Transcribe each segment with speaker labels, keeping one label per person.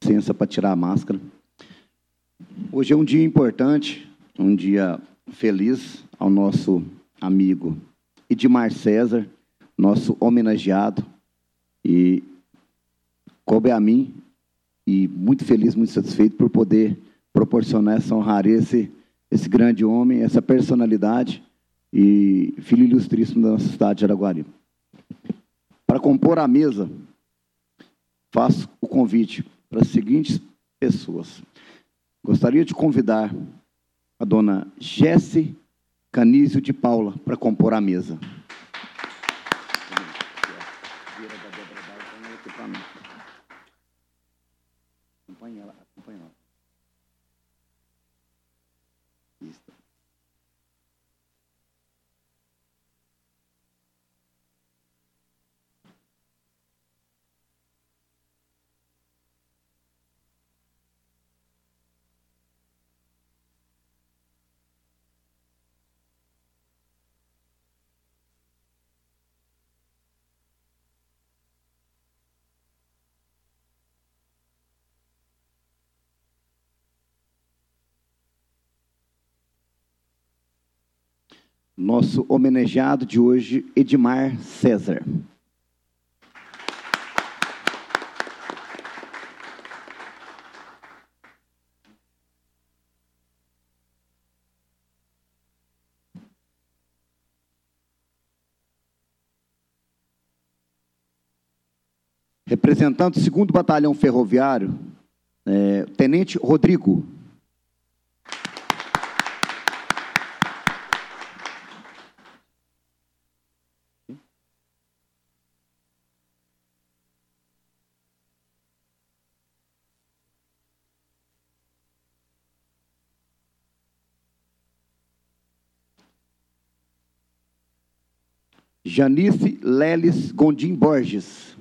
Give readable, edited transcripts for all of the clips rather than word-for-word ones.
Speaker 1: licença para tirar a máscara. Hoje é um dia importante, um dia feliz ao nosso amigo Edmar César, nosso homenageado, e coube a mim, e muito feliz, muito satisfeito por poder proporcionar essa honraria, esse grande homem, essa personalidade, e filho ilustríssimo da nossa cidade de Araguari. Para compor a mesa, faço o convite para as seguintes pessoas. Gostaria de convidar a dona Jesse Canísio de Paula para compor a mesa. Acompanhe ela, acompanhe ela. Isso. Nosso homenageado de hoje, Edmar César. Representando o 2º Batalhão Ferroviário, Tenente Rodrigo. Janice Leles Gondim Borges.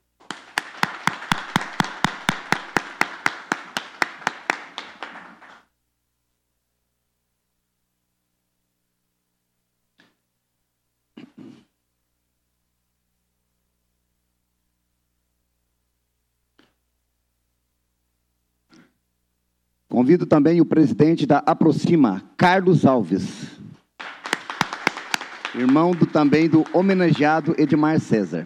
Speaker 1: Convido também o presidente da Aproxima, Carlos Alves. Irmão também do homenageado Edmar César.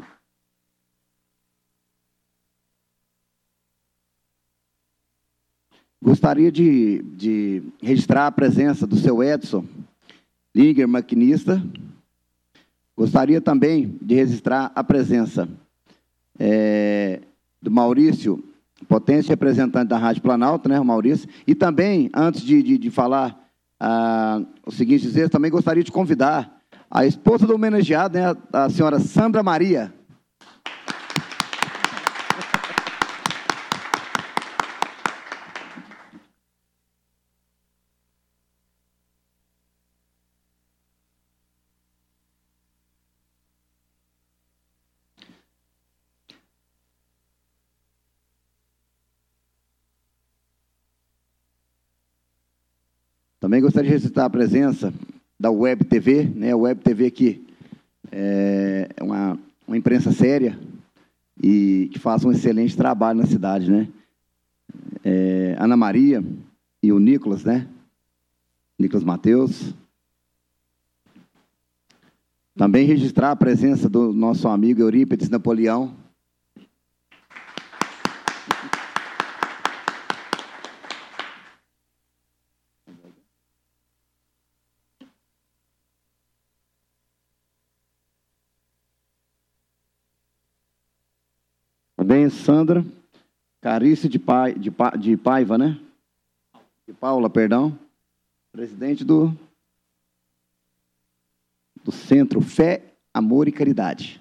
Speaker 1: Gostaria de registrar a presença do seu Edson Linger, maquinista. Gostaria também de registrar a presença do Maurício Potência, representante da Rádio Planalto, né, o Maurício. E também, antes de falar o seguinte dizer, também gostaria de convidar a esposa do homenageado, né, a senhora Sandra Maria. Também gostaria de registrar a presença da Web TV, né? A Web TV que é uma imprensa séria e que faz um excelente trabalho na cidade, né? Ana Maria e o Nicolas, né? Nicolas Mateus. Também registrar a presença do nosso amigo Eurípides Napoleão. Também Sandra Carício de Paiva, né? De Paula, perdão. Presidente do Centro Fé, Amor e Caridade.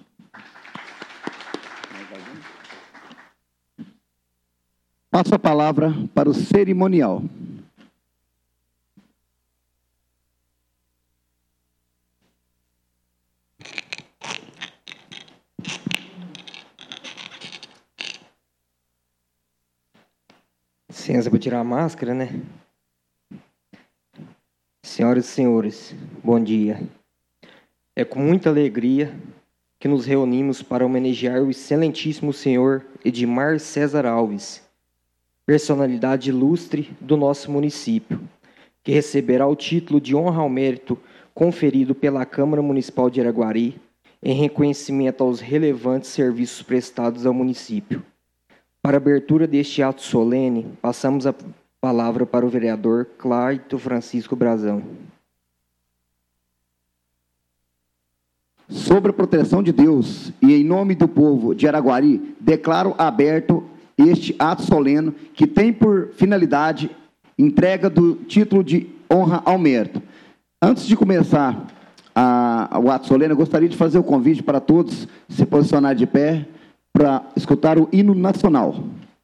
Speaker 1: Passo a palavra para o cerimonial.
Speaker 2: Licença para tirar a máscara, né? Senhoras e senhores, bom dia. É com muita alegria que nos reunimos para homenagear o excelentíssimo senhor Edmar César Alves, personalidade ilustre do nosso município, que receberá o título de honra ao mérito conferido pela Câmara Municipal de Araguari em reconhecimento aos relevantes serviços prestados ao município. Para a abertura deste ato solene, passamos a palavra para o vereador Clayton Francisco Brazão.
Speaker 1: Sobre a proteção de Deus e em nome do povo de Araguari, declaro aberto este ato solene que tem por finalidade entrega do título de honra ao mérito. Antes de começar o ato solene, eu gostaria de fazer o convite para todos se posicionar de pé para escutar o hino nacional.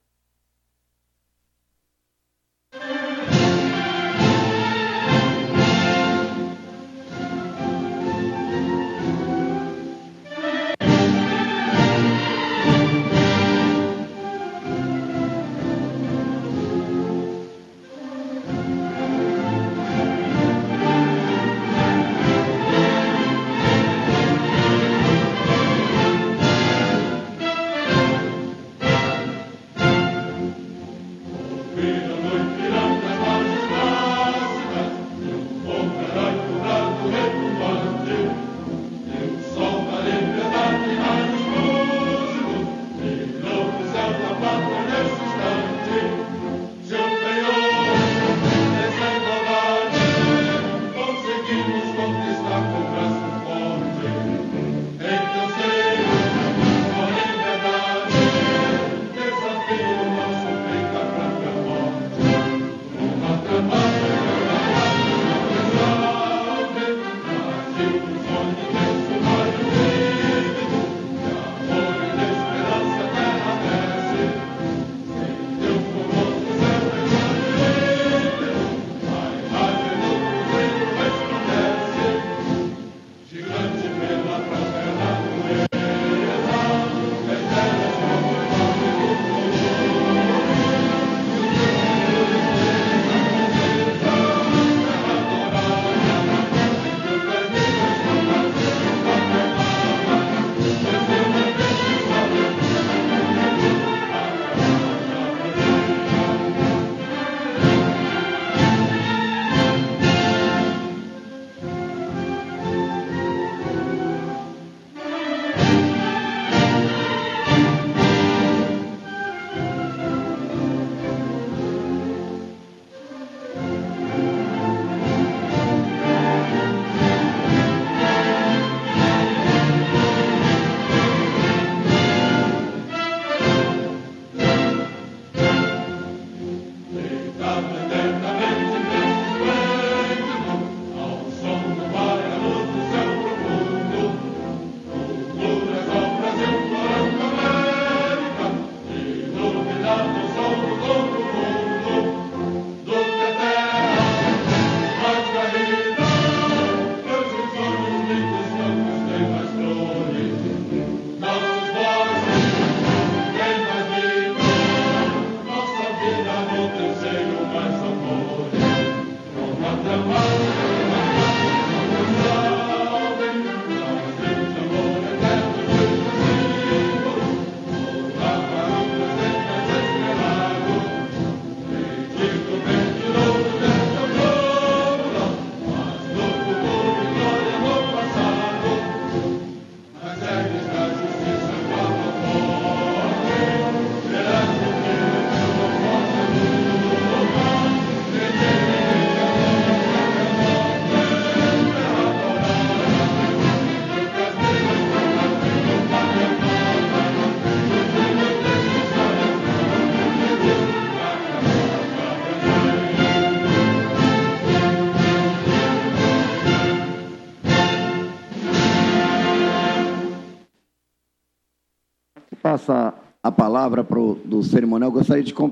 Speaker 1: Passa a palavra do cerimonial. Gostaria de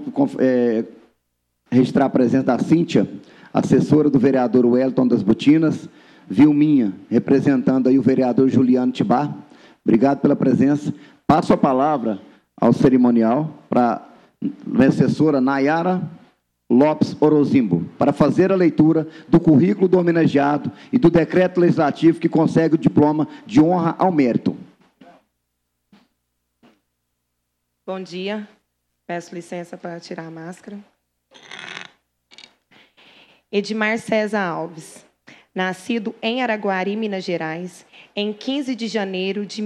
Speaker 1: registrar a presença da Cíntia, assessora do vereador Wellington das Botinas, Vilminha, representando aí o vereador Juliano Tibá. Obrigado pela presença. Passo a palavra ao cerimonial para a assessora Nayara Lopes Orozimbo, para fazer a leitura do currículo do homenageado e do decreto legislativo que concede o diploma de honra ao mérito.
Speaker 3: Bom dia. Peço licença para tirar a máscara. Edmar César Alves, nascido em Araguari, Minas Gerais, em 15 de janeiro de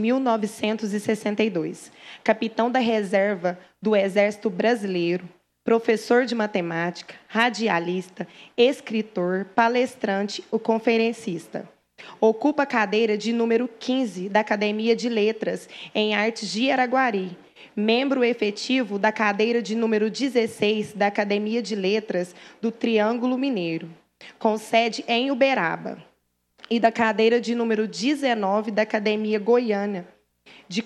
Speaker 3: 1962. Capitão da reserva do Exército Brasileiro, professor de matemática, radialista, escritor, palestrante e conferencista. Ocupa a cadeira de número 15 da Academia de Letras em Artes de Araguari, membro efetivo da cadeira de número 16 da Academia de Letras do Triângulo Mineiro, com sede em Uberaba, e da cadeira de número 19 da Academia Goiana, de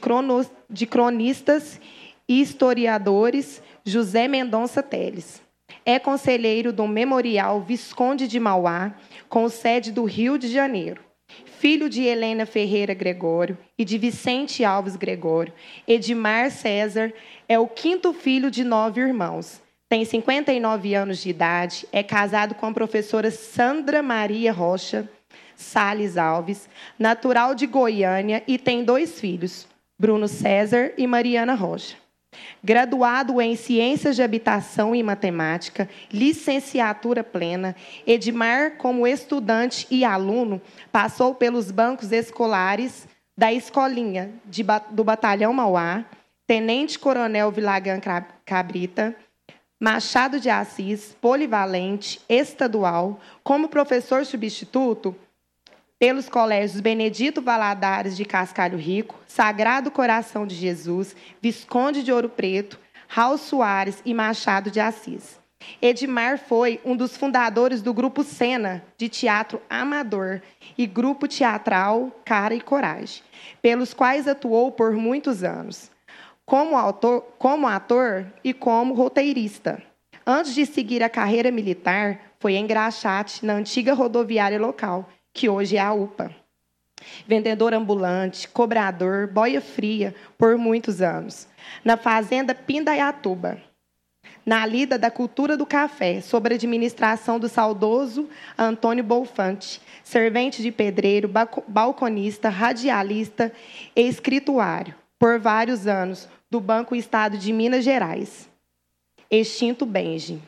Speaker 3: cronistas e historiadores José Mendonça Teles. É conselheiro do Memorial Visconde de Mauá, com sede do Rio de Janeiro. Filho de Helena Ferreira Gregório e de Vicente Alves Gregório, Edmar César é o quinto filho de 9 irmãos. Tem 59 anos de idade, é casado com a professora Sandra Maria Rocha Salles Alves, natural de Goiânia, e tem 2 filhos, Bruno César e Mariana Rocha. Graduado em Ciências de Habitação e Matemática, licenciatura plena, Edmar, como estudante e aluno, passou pelos bancos escolares da Escolinha do Batalhão Mauá, Tenente Coronel Vilagan Cabrita, Machado de Assis, Polivalente, Estadual, como professor substituto pelos colégios Benedito Valadares de Cascalho Rico, Sagrado Coração de Jesus, Visconde de Ouro Preto, Raul Soares e Machado de Assis. Edmar foi um dos fundadores do Grupo Cena, de teatro amador, e Grupo Teatral Cara e Coragem, pelos quais atuou por muitos anos, como ator e como roteirista. Antes de seguir a carreira militar, foi engraxate na antiga rodoviária local, que hoje é a UPA. Vendedor ambulante, cobrador, boia fria por muitos anos. Na fazenda Pindaiatuba. Na lida da cultura do café, sob a administração do saudoso Antônio Bolfante, servente de pedreiro, balconista, radialista e escrituário, por vários anos, do Banco Estado de Minas Gerais. Extinto Benji.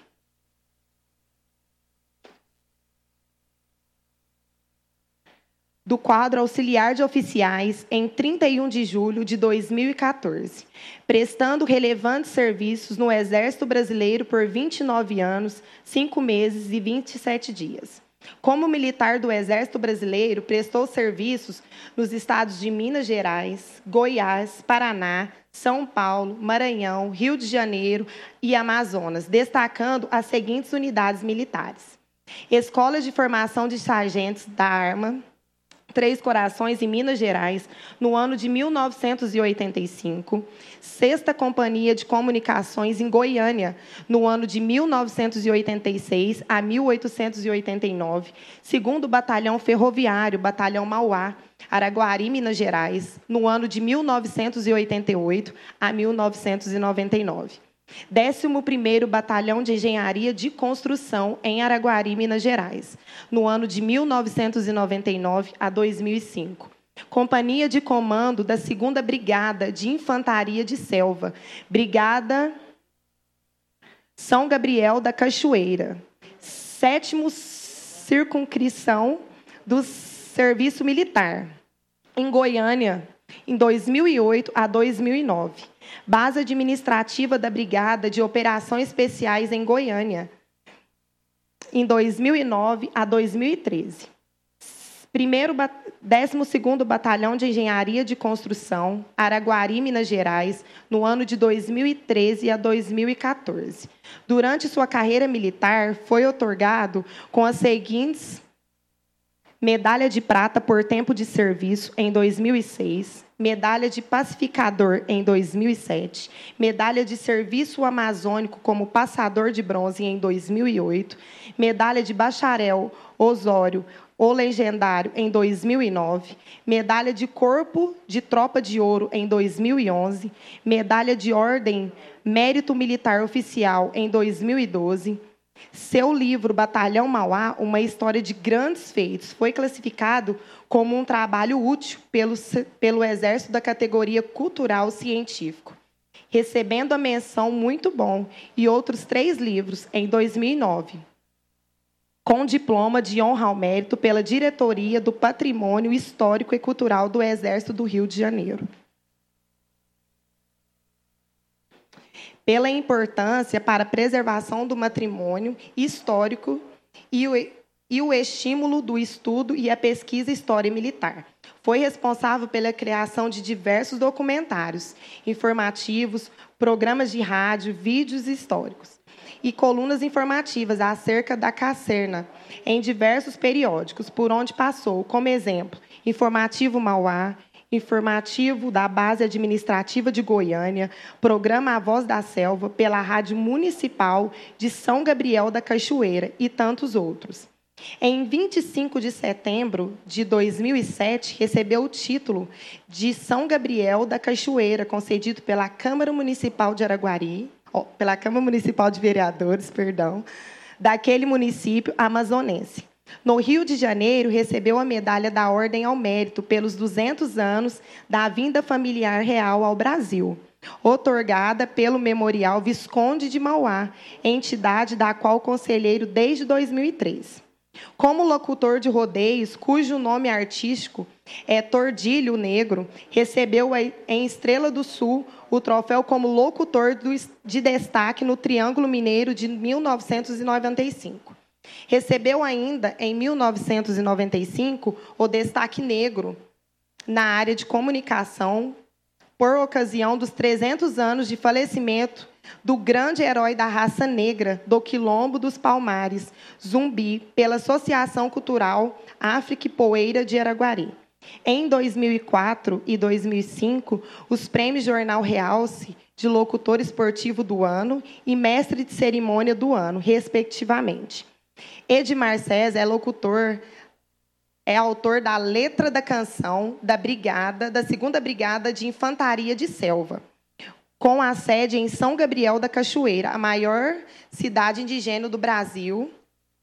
Speaker 3: Do quadro auxiliar de oficiais em 31 de julho de 2014, prestando relevantes serviços no Exército Brasileiro por 29 anos, 5 meses e 27 dias. Como militar do Exército Brasileiro, prestou serviços nos estados de Minas Gerais, Goiás, Paraná, São Paulo, Maranhão, Rio de Janeiro e Amazonas, destacando as seguintes unidades militares: Escola de Formação de Sargentos da Arma, Três Corações, em Minas Gerais, no ano de 1985. 6ª Companhia de Comunicações, em Goiânia, no ano de 1986 a 1889. 2º Batalhão Ferroviário, Batalhão Mauá, Araguari, Minas Gerais, no ano de 1988 a 1999. 11º Batalhão de Engenharia de Construção, em Araguari, Minas Gerais, no ano de 1999 a 2005. Companhia de Comando da 2ª Brigada de Infantaria de Selva, Brigada São Gabriel da Cachoeira. 7º Circunscrição do Serviço Militar, em Goiânia, em 2008 a 2009. Base administrativa da Brigada de Operações Especiais em Goiânia, em 2009 a 2013. 12º Batalhão de Engenharia de Construção, Araguari, Minas Gerais, no ano de 2013 a 2014. Durante sua carreira militar, foi outorgado com as seguintes: Medalha de Prata por Tempo de Serviço, em 2006, Medalha de Pacificador, em 2007, Medalha de Serviço Amazônico como Passador de Bronze, em 2008, Medalha de Bacharel Osório, o Legendário, em 2009, Medalha de Corpo de Tropa de Ouro, em 2011, Medalha de Ordem Mérito Militar Oficial, em 2012, Seu livro, Batalhão Mauá, uma história de grandes feitos, foi classificado como um trabalho útil pelo Exército da categoria cultural científico. recebendo a menção Muito Bom e outros 3 livros em 2009, com diploma de honra ao mérito pela Diretoria do Patrimônio Histórico e Cultural do Exército do Rio de Janeiro. Pela importância para a preservação do patrimônio histórico e o estímulo do estudo e a pesquisa história militar. Foi responsável pela criação de diversos documentários informativos, programas de rádio, vídeos históricos e colunas informativas acerca da Caserna em diversos periódicos por onde passou, como exemplo, Informativo Mauá, Informativo da Base Administrativa de Goiânia, Programa A Voz da Selva, pela Rádio Municipal de São Gabriel da Cachoeira e tantos outros. Em 25 de setembro de 2007, recebeu o título de São Gabriel da Cachoeira, concedido pela Câmara Municipal de Araguari, pela Câmara Municipal de Vereadores, daquele município amazonense. No Rio de Janeiro, recebeu a medalha da Ordem ao Mérito pelos 200 anos da vinda familiar real ao Brasil, outorgada pelo Memorial Visconde de Mauá, entidade da qual conselheiro desde 2003. Como locutor de rodeios, cujo nome artístico é Tordilho Negro, recebeu em Estrela do Sul o troféu como locutor de destaque no Triângulo Mineiro de 1995. Recebeu ainda, em 1995, o destaque negro na área de comunicação por ocasião dos 300 anos de falecimento do grande herói da raça negra do Quilombo dos Palmares, Zumbi, pela Associação Cultural África e Poeira de Araguari. Em 2004 e 2005, os prêmios Jornal Realce de Locutor Esportivo do Ano e Mestre de Cerimônia do Ano, respectivamente. Edmar César é autor da letra da canção da 2ª Brigada de Infantaria de Selva, com a sede em São Gabriel da Cachoeira, a maior cidade indígena do Brasil.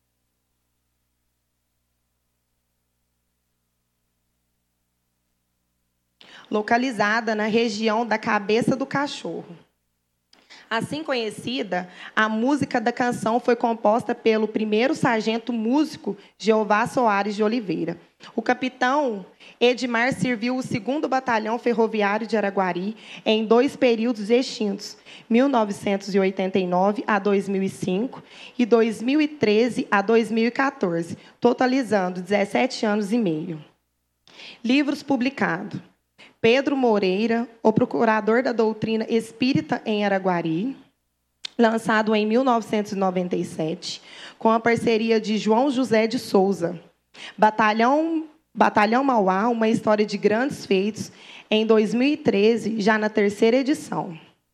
Speaker 3: Localizada na região da Cabeça do Cachorro. Assim conhecida, a música da canção foi composta pelo 1º sargento músico Jeová Soares de Oliveira. O capitão Edmar serviu o 2º Batalhão Ferroviário de Araguari em 2 períodos extintos, 1989 a 2005 e 2013 a 2014, totalizando 17 anos e meio. Livros publicados. Pedro Moreira, o procurador da doutrina espírita em Araguari, lançado em 1997, com a parceria de João José de Souza. Batalhão Mauá, uma história de grandes feitos, em 2013, já na 3ª edição.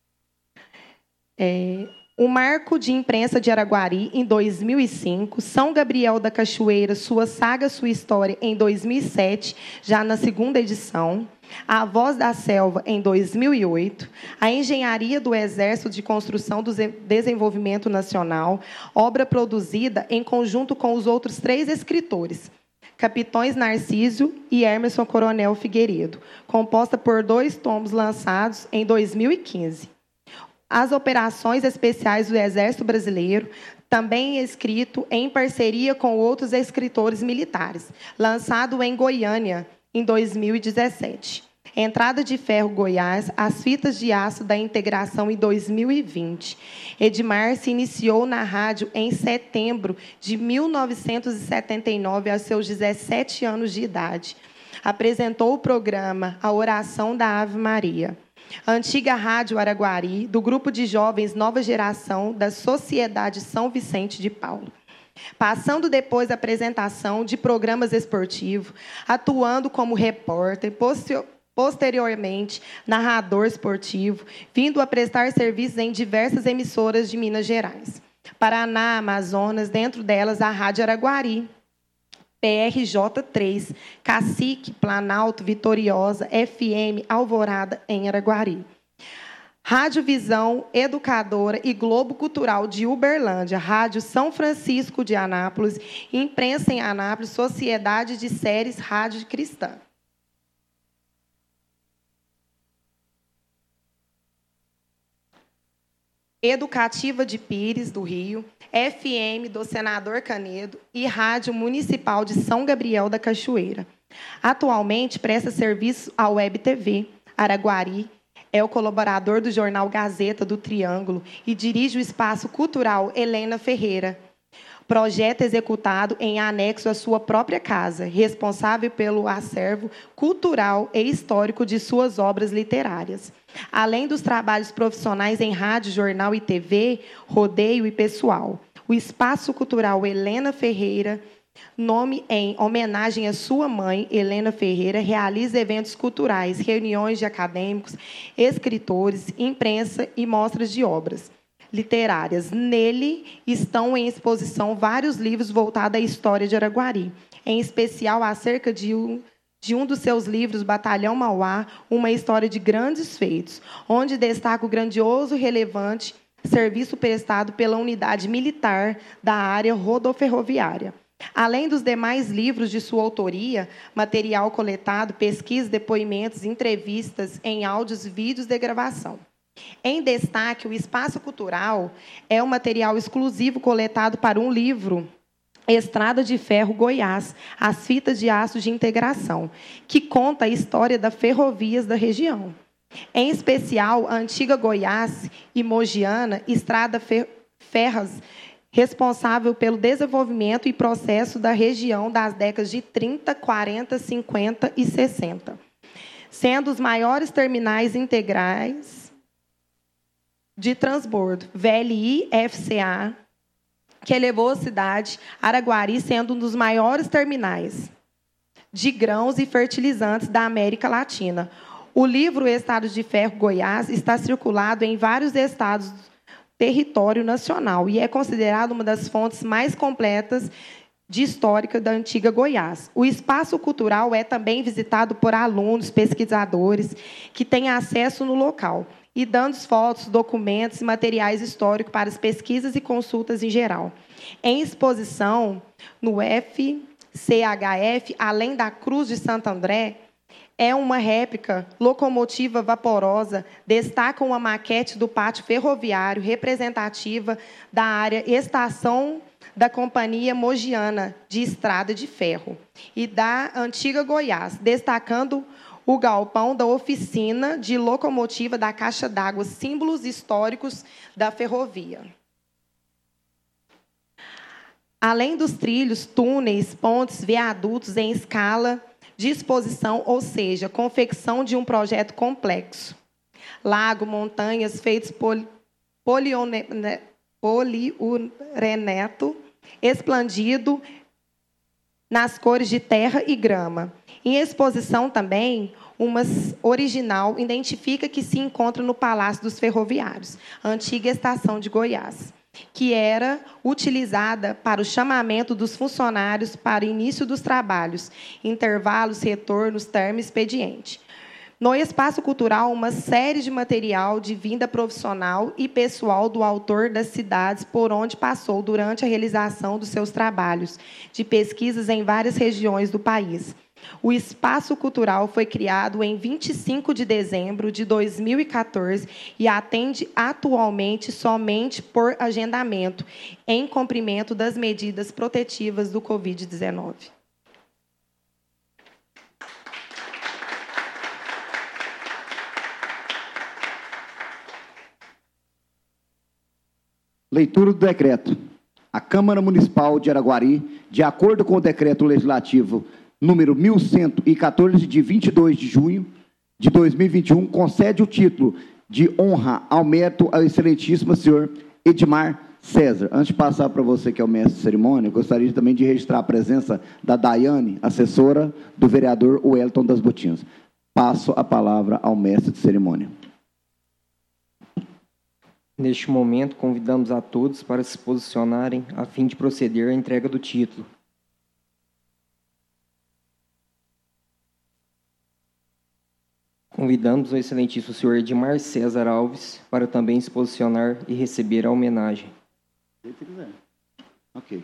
Speaker 3: O Marco de Imprensa de Araguari, em 2005, São Gabriel da Cachoeira, Sua Saga, Sua História, em 2007, já na 2ª edição. A Voz da Selva, em 2008, a Engenharia do Exército de Construção do Desenvolvimento Nacional, obra produzida em conjunto com os outros 3 escritores, Capitões Narciso e Emerson Coronel Figueiredo, composta por 2 tomos lançados em 2015. As Operações Especiais do Exército Brasileiro, também escrito em parceria com outros escritores militares, lançado em Goiânia, em 2017. Entrada de Ferro Goiás, As Fitas de Aço da Integração, em 2020. Edmar se iniciou na rádio em setembro de 1979, aos seus 17 anos de idade. Apresentou o programa A Oração da Ave Maria. Antiga Rádio Araguari, do Grupo de Jovens Nova Geração da Sociedade São Vicente de Paulo. Passando depois da apresentação de programas esportivos, atuando como repórter, posteriormente narrador esportivo, vindo a prestar serviços em diversas emissoras de Minas Gerais. Paraná, Amazonas, dentro delas a Rádio Araguari, PRJ3, Cacique, Planalto, Vitoriosa, FM, Alvorada, em Araguari. Rádio Visão Educadora e Globo Cultural de Uberlândia, Rádio São Francisco de Anápolis, Imprensa em Anápolis, Sociedade de Séries Rádio Cristã. Educativa de Pires, do Rio, FM do Senador Canedo e Rádio Municipal de São Gabriel da Cachoeira. Atualmente presta serviço à Web TV Araguari, é o colaborador do jornal Gazeta do Triângulo e dirige o Espaço Cultural Helena Ferreira. Projeto executado em anexo à sua própria casa, responsável pelo acervo cultural e histórico de suas obras literárias. Além dos trabalhos profissionais em rádio, jornal e TV, rodeio e pessoal. O Espaço Cultural Helena Ferreira, nome em homenagem à sua mãe, Helena Ferreira, realiza eventos culturais, reuniões de acadêmicos, escritores, imprensa e mostras de obras literárias. Nele estão em exposição vários livros voltados à história de Araguari, em especial acerca de um dos seus livros, Batalhão Mauá, uma história de grandes feitos, onde destaca o grandioso e relevante serviço prestado pela unidade militar da área rodoferroviária. Além dos demais livros de sua autoria, material coletado, pesquisas, depoimentos, entrevistas em áudios, vídeos de gravação. Em destaque, o Espaço Cultural é um material exclusivo coletado para um livro, Estrada de Ferro Goiás, as fitas de aço de integração, que conta a história das ferrovias da região. Em especial, a antiga Goiás e Mogiana, Estrada Ferras, responsável pelo desenvolvimento e processo da região das décadas de 30, 40, 50 e 60, sendo os maiores terminais integrais de transbordo, VLI FCA, que elevou a cidade, Araguari sendo um dos maiores terminais de grãos e fertilizantes da América Latina. O livro Estado de Ferro Goiás está circulado em vários estados do território nacional e é considerado uma das fontes mais completas de histórica da antiga Goiás. O espaço cultural é também visitado por alunos, pesquisadores, que têm acesso no local, e dando fotos, documentos e materiais históricos para as pesquisas e consultas em geral. Em exposição no FCHF, além da Cruz de Santo André, é uma réplica locomotiva vaporosa, destaca uma maquete do pátio ferroviário representativa da área estação da Companhia Mogiana de Estrada de Ferro e da antiga Goiás, destacando o galpão da oficina de locomotiva da Caixa d'Água, símbolos históricos da ferrovia. Além dos trilhos, túneis, pontes, viadutos em escala de exposição, ou seja, confecção de um projeto complexo. Lago, montanhas feitos poliureneto, esplandido nas cores de terra e grama. Em exposição também, uma original identifica que se encontra no Palácio dos Ferroviários, a antiga estação de Goiás, que era utilizada para o chamamento dos funcionários para o início dos trabalhos, intervalos, retornos, termo e expediente. No espaço cultural, uma série de material de vinda profissional e pessoal do autor das cidades por onde passou durante a realização dos seus trabalhos de pesquisas em várias regiões do país. O Espaço Cultural foi criado em 25 de dezembro de 2014 e atende atualmente somente por agendamento, em cumprimento das medidas protetivas do Covid-19.
Speaker 1: Leitura do decreto. A Câmara Municipal de Araguari, de acordo com o Decreto Legislativo número 1114, de 22 de junho de 2021, concede o título de honra ao mérito ao excelentíssimo senhor Edmar César. Antes de passar para você, que é o mestre de cerimônia, eu gostaria também de registrar a presença da Daiane, assessora do vereador Wellington das Botinhas. Passo a palavra ao mestre de cerimônia.
Speaker 2: Neste momento, convidamos a todos para se posicionarem a fim de proceder à entrega do título. Convidamos o excelentíssimo senhor Edmar César Alves para também se posicionar e receber a homenagem.
Speaker 1: Se você quiser. Ok.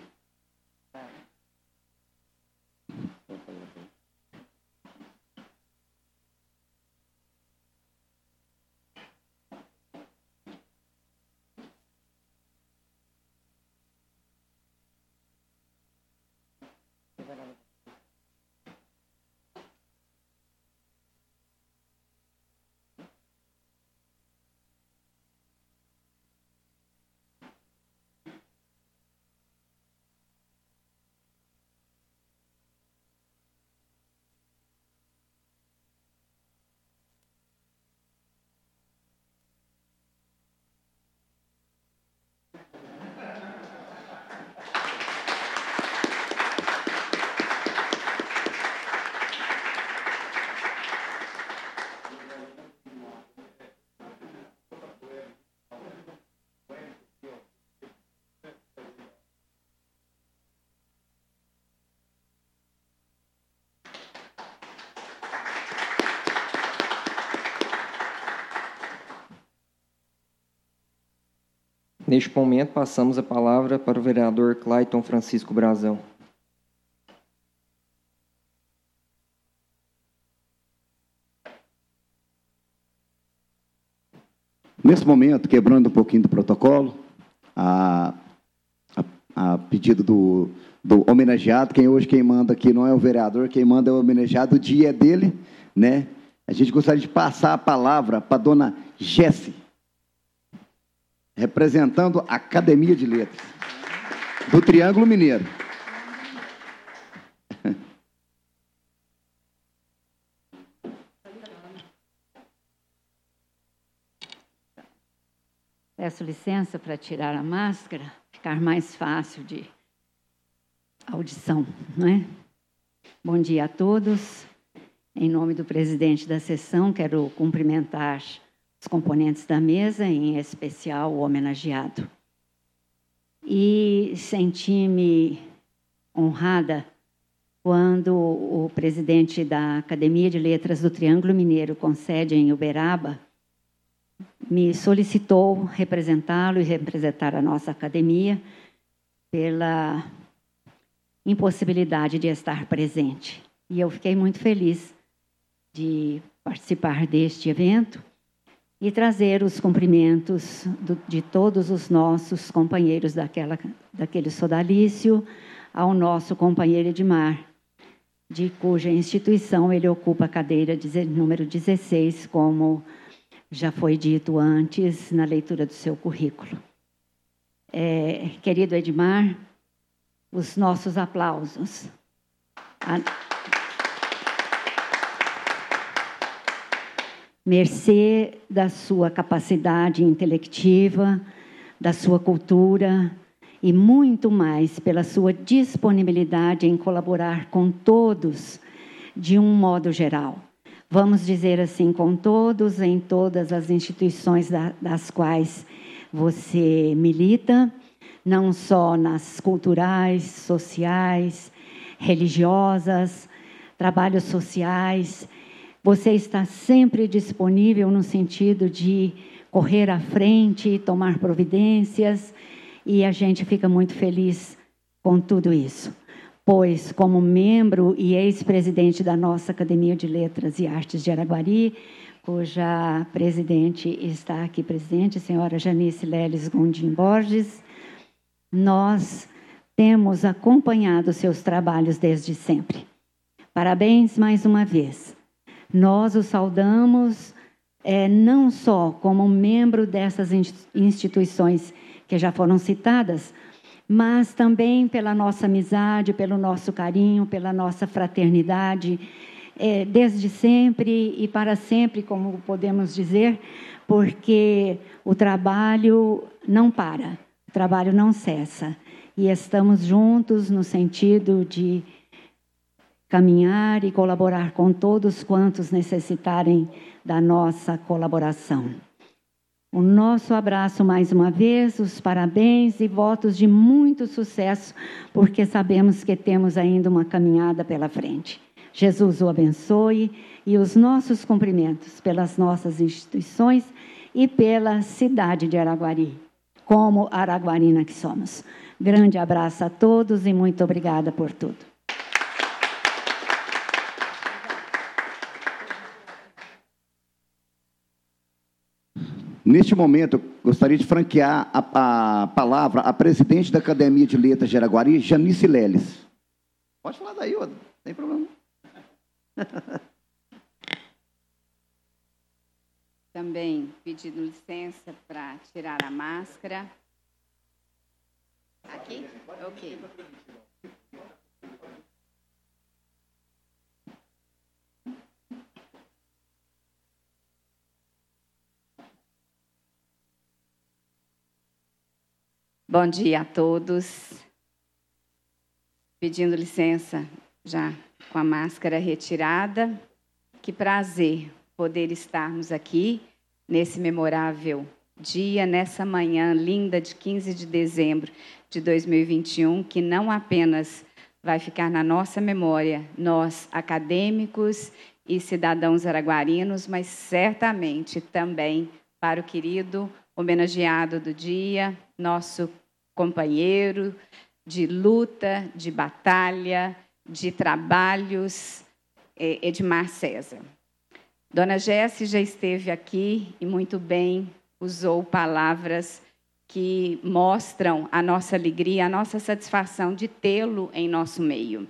Speaker 2: Neste momento, passamos a palavra para o vereador Clayton Francisco Brazão.
Speaker 1: Nesse momento, quebrando um pouquinho do protocolo, a pedido do homenageado, quem manda aqui não é o vereador, quem manda é o homenageado, o dia é dele, né? A gente gostaria de passar a palavra para a dona Jessi, representando a Academia de Letras, do Triângulo Mineiro.
Speaker 4: Peço licença para tirar a máscara, ficar mais fácil de audição, não é? Bom dia a todos. Em nome do presidente da sessão, quero cumprimentar os componentes da mesa, em especial o homenageado. E senti-me honrada quando o presidente da Academia de Letras do Triângulo Mineiro, com sede em Uberaba, me solicitou representá-lo e representar a nossa academia pela impossibilidade de estar presente. E eu fiquei muito feliz de participar deste evento e trazer os cumprimentos de todos os nossos companheiros daquele sodalício ao nosso companheiro Edmar, de cuja instituição ele ocupa a cadeira número 16, como já foi dito antes na leitura do seu currículo. Querido Edmar, os nossos aplausos. Mercê da sua capacidade intelectiva, da sua cultura e muito mais pela sua disponibilidade em colaborar com todos de um modo geral. Vamos dizer assim, com todos, em todas as instituições das quais você milita, não só nas culturais, sociais, religiosas, trabalhos sociais. Você está sempre disponível no sentido de correr à frente, tomar providências, e a gente fica muito feliz com tudo isso. Pois, como membro e ex-presidente da nossa Academia de Letras e Artes de Araguari, cuja presidente está aqui presente, a senhora Janice Leles Gondim Borges, nós temos acompanhado seus trabalhos desde sempre. Parabéns mais uma vez. Nós o saudamos não só como membro dessas instituições que já foram citadas, mas também pela nossa amizade, pelo nosso carinho, pela nossa fraternidade, desde sempre e para sempre, como podemos dizer, porque o trabalho não para, o trabalho não cessa. E estamos juntos no sentido de caminhar e colaborar com todos quantos necessitarem da nossa colaboração. O nosso abraço mais uma vez, os parabéns e votos de muito sucesso, porque sabemos que temos ainda uma caminhada pela frente. Jesus o abençoe e os nossos cumprimentos pelas nossas instituições e pela cidade de Araguari, como araguarina que somos. Grande abraço a todos e muito obrigada por tudo.
Speaker 1: Neste momento, eu gostaria de franquear a palavra à presidente da Academia de Letras de Araguari, Janice Leles. Pode falar daí, não tem problema.
Speaker 5: Também pedindo licença para tirar a máscara. Aqui? Ok. Bom dia a todos. Pedindo licença já com a máscara retirada. Que prazer poder estarmos aqui nesse memorável dia, nessa manhã linda de 15 de dezembro de 2021, que não apenas vai ficar na nossa memória, nós acadêmicos e cidadãos araguarinos, mas certamente também para o querido homenageado do dia, nosso companheiro de luta, de batalha, de trabalhos, Edmar César. Dona Jéssica já esteve aqui e muito bem usou palavras que mostram a nossa alegria, a nossa satisfação de tê-lo em nosso meio.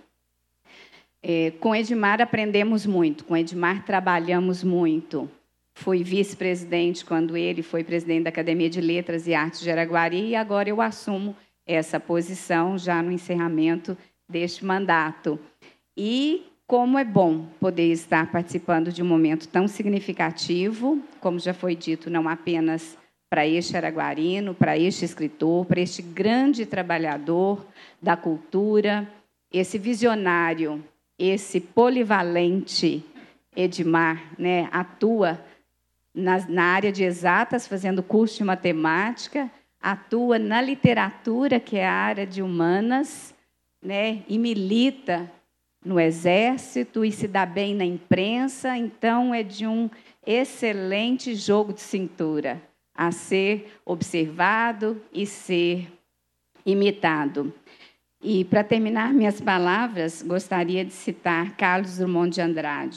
Speaker 5: Com Edmar aprendemos muito, com Edmar trabalhamos muito. Fui vice-presidente quando ele foi presidente da Academia de Letras e Artes de Araguari e agora eu assumo essa posição já no encerramento deste mandato. E como é bom poder estar participando de um momento tão significativo, como já foi dito, não apenas para este araguarino, para este escritor, para este grande trabalhador da cultura, esse visionário, esse polivalente Edmar, né, atua na área de exatas, fazendo curso de matemática, atua na literatura, que é a área de humanas, né, e milita no Exército e se dá bem na imprensa. Então, é de um excelente jogo de cintura a ser observado e ser imitado. E, para terminar minhas palavras, gostaria de citar Carlos Drummond de Andrade.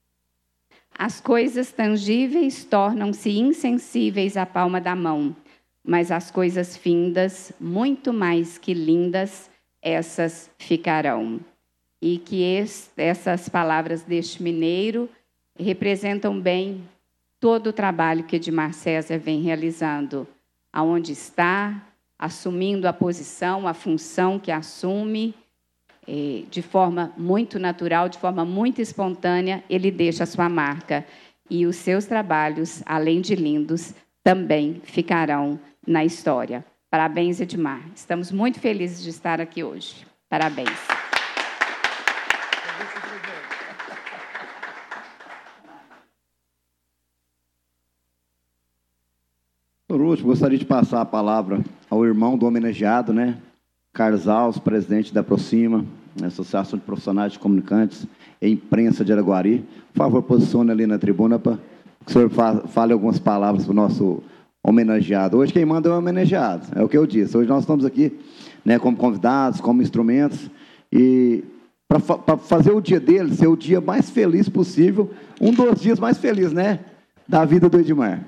Speaker 5: As coisas tangíveis tornam-se insensíveis à palma da mão, mas as coisas findas, muito mais que lindas, essas ficarão. E que essas palavras deste mineiro representam bem todo o trabalho que Edmar César vem realizando, aonde está, assumindo a posição, a função que assume, de forma muito natural, de forma muito espontânea, ele deixa a sua marca. E os seus trabalhos, além de lindos, também ficarão na história. Parabéns, Edmar. Estamos muito felizes de estar aqui hoje. Parabéns.
Speaker 1: Por último, gostaria de passar a palavra ao irmão do homenageado, né? Carlos Alves, presidente da Aproxima, Associação de Profissionais de Comunicantes e Imprensa de Araguari. Por favor, posicione ali na tribuna para que o senhor fale algumas palavras para o nosso homenageado. Hoje quem manda é o homenageado, é o que eu disse. Hoje nós estamos aqui, né, como convidados, como instrumentos, e para fazer o dia dele ser o dia mais feliz possível, um dos dias mais felizes, né, da vida do Edmar.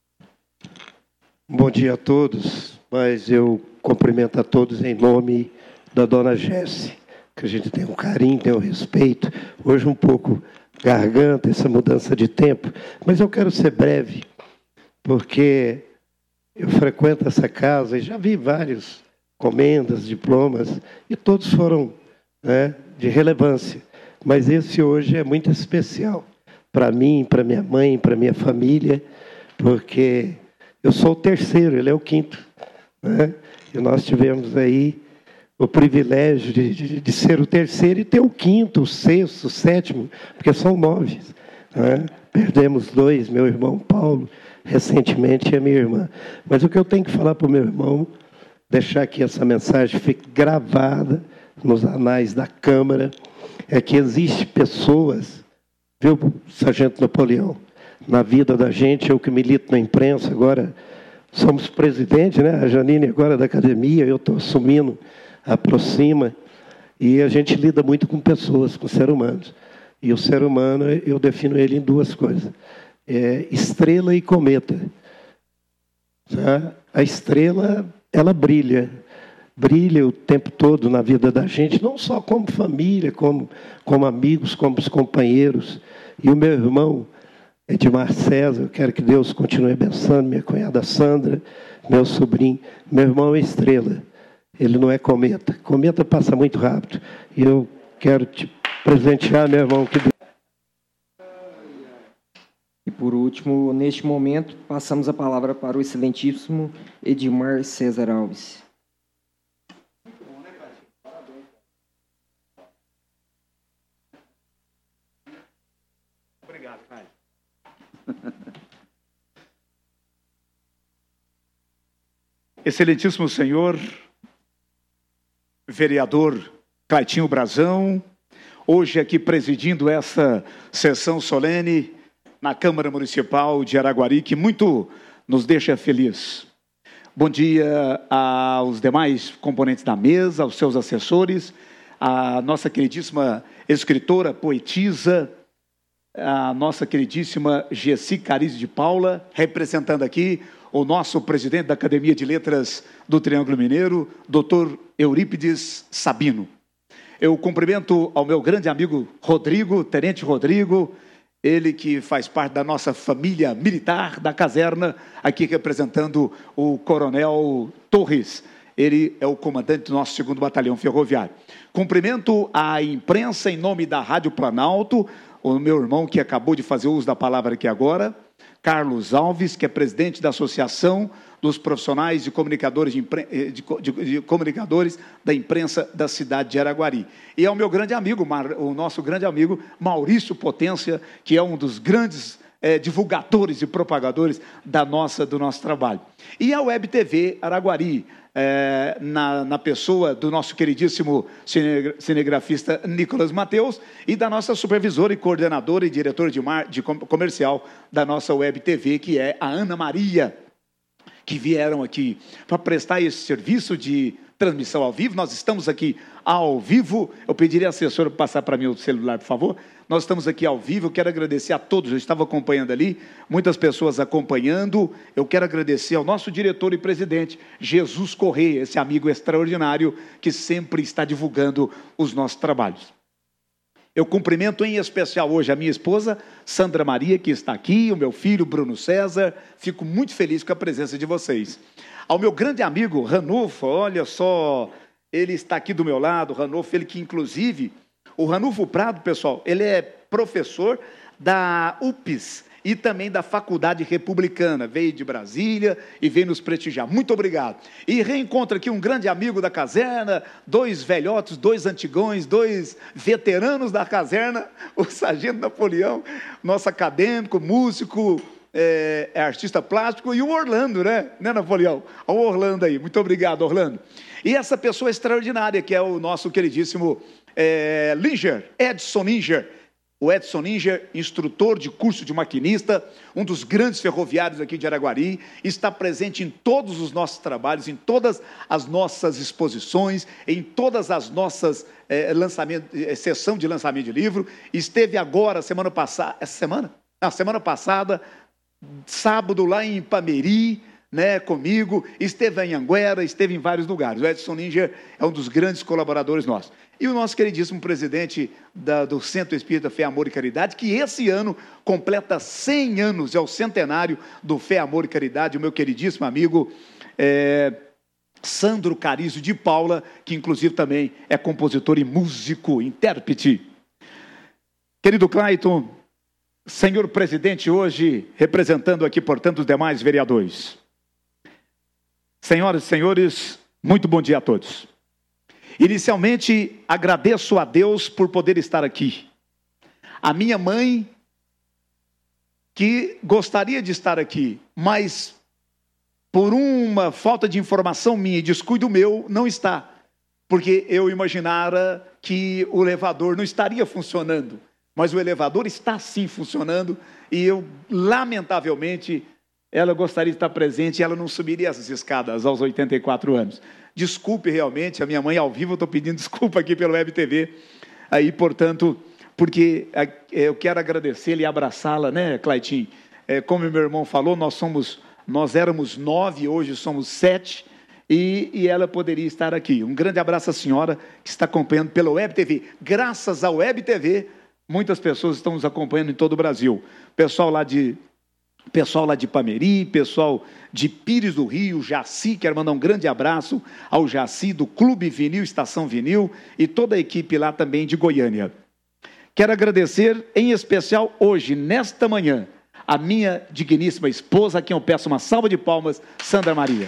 Speaker 6: Bom dia a todos, mas eu cumprimento a todos em nome da dona Jéssica, que a gente tem um carinho, tem um respeito. Hoje um pouco garganta, essa mudança de tempo, mas eu quero ser breve, porque eu frequento essa casa e já vi vários comendas, diplomas, e todos foram, né, de relevância. Mas esse hoje é muito especial para mim, para minha mãe, para minha família, porque eu sou o terceiro, ele é o quinto, né? E nós tivemos aí o privilégio de ser o terceiro e ter o quinto, o sexto, o sétimo, porque são 9. Né? Perdemos 2, meu irmão Paulo, recentemente, e a minha irmã. Mas o que eu tenho que falar para o meu irmão, deixar aqui essa mensagem, fique gravada nos anais da Câmara, é que existem pessoas, viu, Sargento Napoleão, na vida da gente, eu que milito na imprensa, agora somos presidente, né? A Janine agora da academia, eu estou assumindo a Aproxima, e a gente lida muito com pessoas, com seres humanos. E o ser humano, eu defino ele em 2 coisas, estrela e cometa. Tá? A estrela, ela brilha o tempo todo na vida da gente, não só como família, como amigos, como os companheiros. E o meu irmão, Edmar César, eu quero que Deus continue abençoando, minha cunhada Sandra, meu sobrinho. Meu irmão é estrela, ele não é cometa. Cometa passa muito rápido. E eu quero te presentear, meu irmão.
Speaker 2: E, por último, neste momento, passamos a palavra para o excelentíssimo Edmar César Alves.
Speaker 7: Obrigado, Caio. Excelentíssimo senhor, vereador Claitinho Brazão, hoje aqui presidindo essa sessão solene na Câmara Municipal de Araguari, que muito nos deixa feliz. Bom dia aos demais componentes da mesa, aos seus assessores, a nossa queridíssima escritora, poetisa, a nossa queridíssima Gessi Carize de Paula, representando aqui o nosso presidente da Academia de Letras do Triângulo Mineiro, Dr. Eurípides Sabino. Eu cumprimento ao meu grande amigo Rodrigo, Tenente Rodrigo, ele que faz parte da nossa família militar da caserna, aqui representando o Coronel Torres. Ele é o comandante do nosso 2º Batalhão Ferroviário. Cumprimento a imprensa em nome da Rádio Planalto, o meu irmão que acabou de fazer uso da palavra aqui agora, Carlos Alves, que é presidente da Associação dos Profissionais de Comunicadores, de comunicadores da Imprensa da cidade de Araguari. E é o meu grande amigo, o nosso grande amigo Maurício Potência, que é um dos grandes divulgadores e propagadores do nosso trabalho. E a Web TV Araguari, na pessoa do nosso queridíssimo cinegrafista Nicolas Mateus e da nossa supervisora e coordenadora e diretora de comercial da nossa Web TV, que é a Ana Maria, que vieram aqui para prestar esse serviço de transmissão ao vivo. Nós estamos aqui ao vivo. Eu pediria à assessora passar para mim o celular, por favor. Nós estamos aqui ao vivo. Eu quero agradecer a todos. Eu estava acompanhando ali, muitas pessoas acompanhando. Eu quero agradecer ao nosso diretor e presidente, Jesus Correia, esse amigo extraordinário que sempre está divulgando os nossos trabalhos. Eu cumprimento em especial hoje a minha esposa, Sandra Maria, que está aqui, o meu filho, Bruno César. Fico muito feliz com a presença de vocês. Ao meu grande amigo, Ranulfo, olha só, ele está aqui do meu lado, Ranulfo, ele que inclusive, o Ranulfo Prado, pessoal, ele é professor da UPS e também da Faculdade Republicana, veio de Brasília e veio nos prestigiar. Muito obrigado. E reencontro aqui um grande amigo da caserna, 2 velhotes, 2 antigões, 2 veteranos da caserna, o Sargento Napoleão, nosso acadêmico, músico, artista plástico, e o Orlando, né Napoleão? Olha o Orlando aí, muito obrigado, Orlando. E essa pessoa extraordinária, que é o nosso queridíssimo Linger, Edson Linger. O Edson Linger, instrutor de curso de maquinista, um dos grandes ferroviários aqui de Araguari, está presente em todos os nossos trabalhos, em todas as nossas exposições, em todas as nossas sessão de lançamento de livro. Esteve agora, semana passada, sábado, lá em Ipameri, né, comigo, esteve em Anguera, esteve em vários lugares. O Edson Linger é um dos grandes colaboradores nossos. E o nosso queridíssimo presidente do Centro Espírita Fé, Amor e Caridade, que esse ano completa 100 anos, é o centenário do Fé, Amor e Caridade, o meu queridíssimo amigo Sandro Carize de Paula, que inclusive também é compositor e músico, intérprete. Querido Clayton, senhor presidente, hoje representando aqui, portanto, os demais vereadores. Senhoras e senhores, muito bom dia a todos. Inicialmente, agradeço a Deus por poder estar aqui. A minha mãe, que gostaria de estar aqui, mas por uma falta de informação minha e descuido meu, não está. Porque eu imaginara que o elevador não estaria funcionando. Mas o elevador está sim funcionando e eu, lamentavelmente, ela gostaria de estar presente e ela não subiria essas escadas aos 84 anos. Desculpe realmente, a minha mãe ao vivo, eu estou pedindo desculpa aqui pelo Web TV, aí, portanto, porque eu quero agradecê-la e abraçá-la, né, Claitinho? Como meu irmão falou, nós éramos 9, hoje somos 7, e ela poderia estar aqui. Um grande abraço à senhora que está acompanhando pela Web TV. Graças à Web TV, muitas pessoas estão nos acompanhando em todo o Brasil. Pessoal lá de Ipameri, pessoal de Pires do Rio, Jaci, quero mandar um grande abraço ao Jaci, do Clube Vinil, Estação Vinil, e toda a equipe lá também de Goiânia. Quero agradecer, em especial hoje, nesta manhã, a minha digníssima esposa, a quem eu peço uma salva de palmas, Sandra Maria.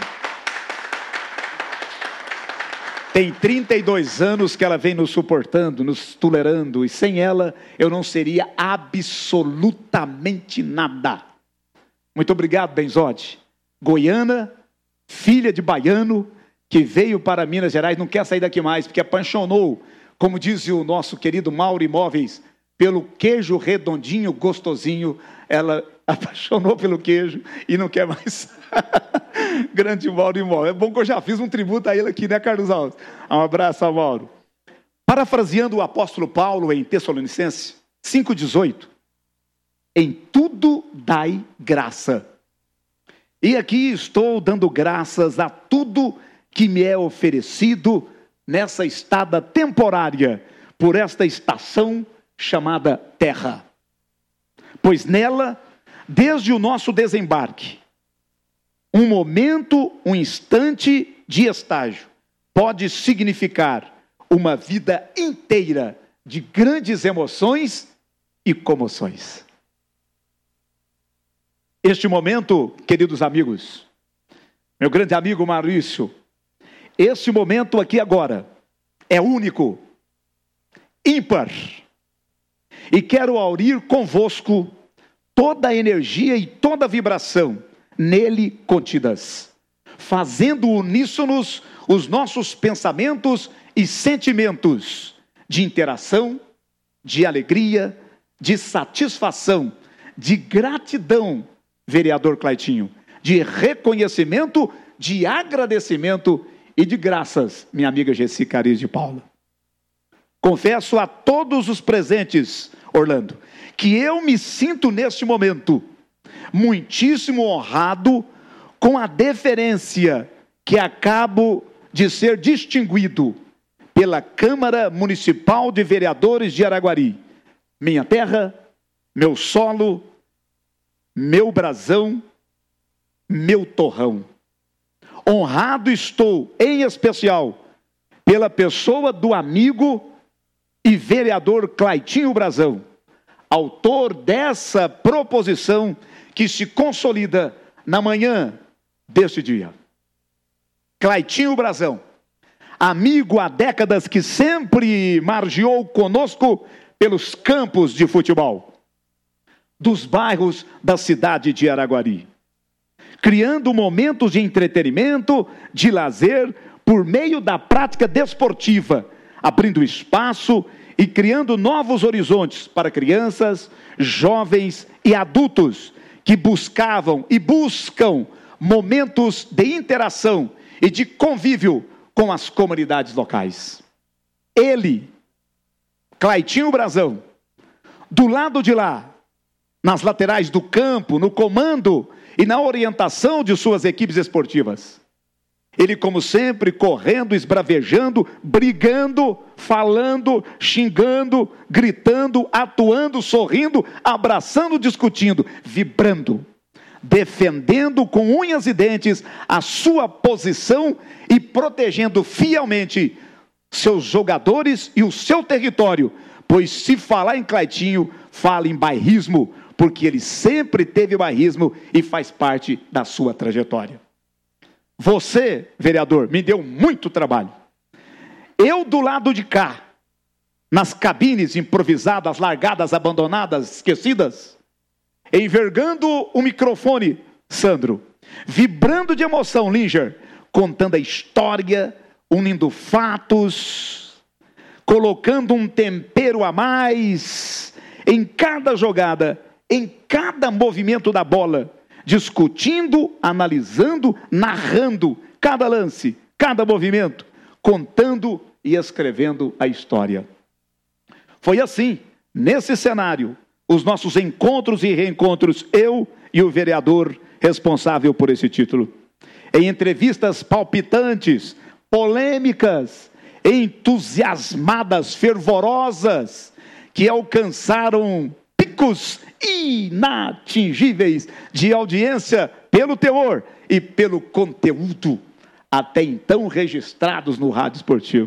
Speaker 7: Tem 32 anos que ela vem nos suportando, nos tolerando, e sem ela eu não seria absolutamente nada. Muito obrigado, Benzote. Goiana, filha de baiano, que veio para Minas Gerais, não quer sair daqui mais, porque apaixonou, como diz o nosso querido Mauro Imóveis, pelo queijo redondinho, gostosinho. Ela apaixonou pelo queijo e não quer mais. Grande Mauro Imol. É bom que eu já fiz um tributo a ele aqui, né, Carlos Alves? Um abraço, Mauro. Parafraseando o apóstolo Paulo em Tessalonicenses 5,18, em tudo dai graça. E aqui estou dando graças a tudo que me é oferecido nessa estada temporária, por esta estação chamada Terra. Pois nela, desde o nosso desembarque, um momento, um instante de estágio, pode significar uma vida inteira de grandes emoções e comoções. Este momento, queridos amigos, meu grande amigo Maurício, esse momento aqui agora é único, ímpar, e quero aurir convosco toda a energia e toda a vibração nele contidas, fazendo uníssonos os nossos pensamentos e sentimentos de interação, de alegria, de satisfação, de gratidão, vereador Claitinho, de reconhecimento, de agradecimento e de graças, minha amiga Jessica Ariz de Paula. Confesso a todos os presentes, Orlando, que eu me sinto neste momento muitíssimo honrado com a deferência que acabo de ser distinguido pela Câmara Municipal de Vereadores de Araguari, minha terra, meu solo, meu brasão, meu torrão. Honrado estou, em especial, pela pessoa do amigo e vereador Claitinho Brazão, autor dessa proposição que se consolida na manhã deste dia. Claitinho Brazão, amigo há décadas que sempre margeou conosco pelos campos de futebol dos bairros da cidade de Araguari, criando momentos de entretenimento, de lazer, por meio da prática desportiva, abrindo espaço e criando novos horizontes para crianças, jovens e adultos que buscavam e buscam momentos de interação e de convívio com as comunidades locais. Ele, Claitinho Brazão, do lado de lá, nas laterais do campo, no comando e na orientação de suas equipes esportivas. Ele, como sempre, correndo, esbravejando, brigando, falando, xingando, gritando, atuando, sorrindo, abraçando, discutindo, vibrando, defendendo com unhas e dentes a sua posição e protegendo fielmente seus jogadores e o seu território, pois se falar em Claitinho, fala em bairrismo, porque ele sempre teve bairrismo e faz parte da sua trajetória. Você, vereador, me deu muito trabalho. Eu do lado de cá, nas cabines improvisadas, largadas, abandonadas, esquecidas, envergando o microfone, Sandro, vibrando de emoção, Linger, contando a história, unindo fatos, colocando um tempero a mais em cada jogada, em cada movimento da bola, discutindo, analisando, narrando cada lance, cada movimento, contando e escrevendo a história. Foi assim, nesse cenário, os nossos encontros e reencontros, eu e o vereador responsável por esse título. Em entrevistas palpitantes, polêmicas, entusiasmadas, fervorosas, que alcançaram picos inatingíveis de audiência pelo teor e pelo conteúdo até então registrados no rádio esportivo.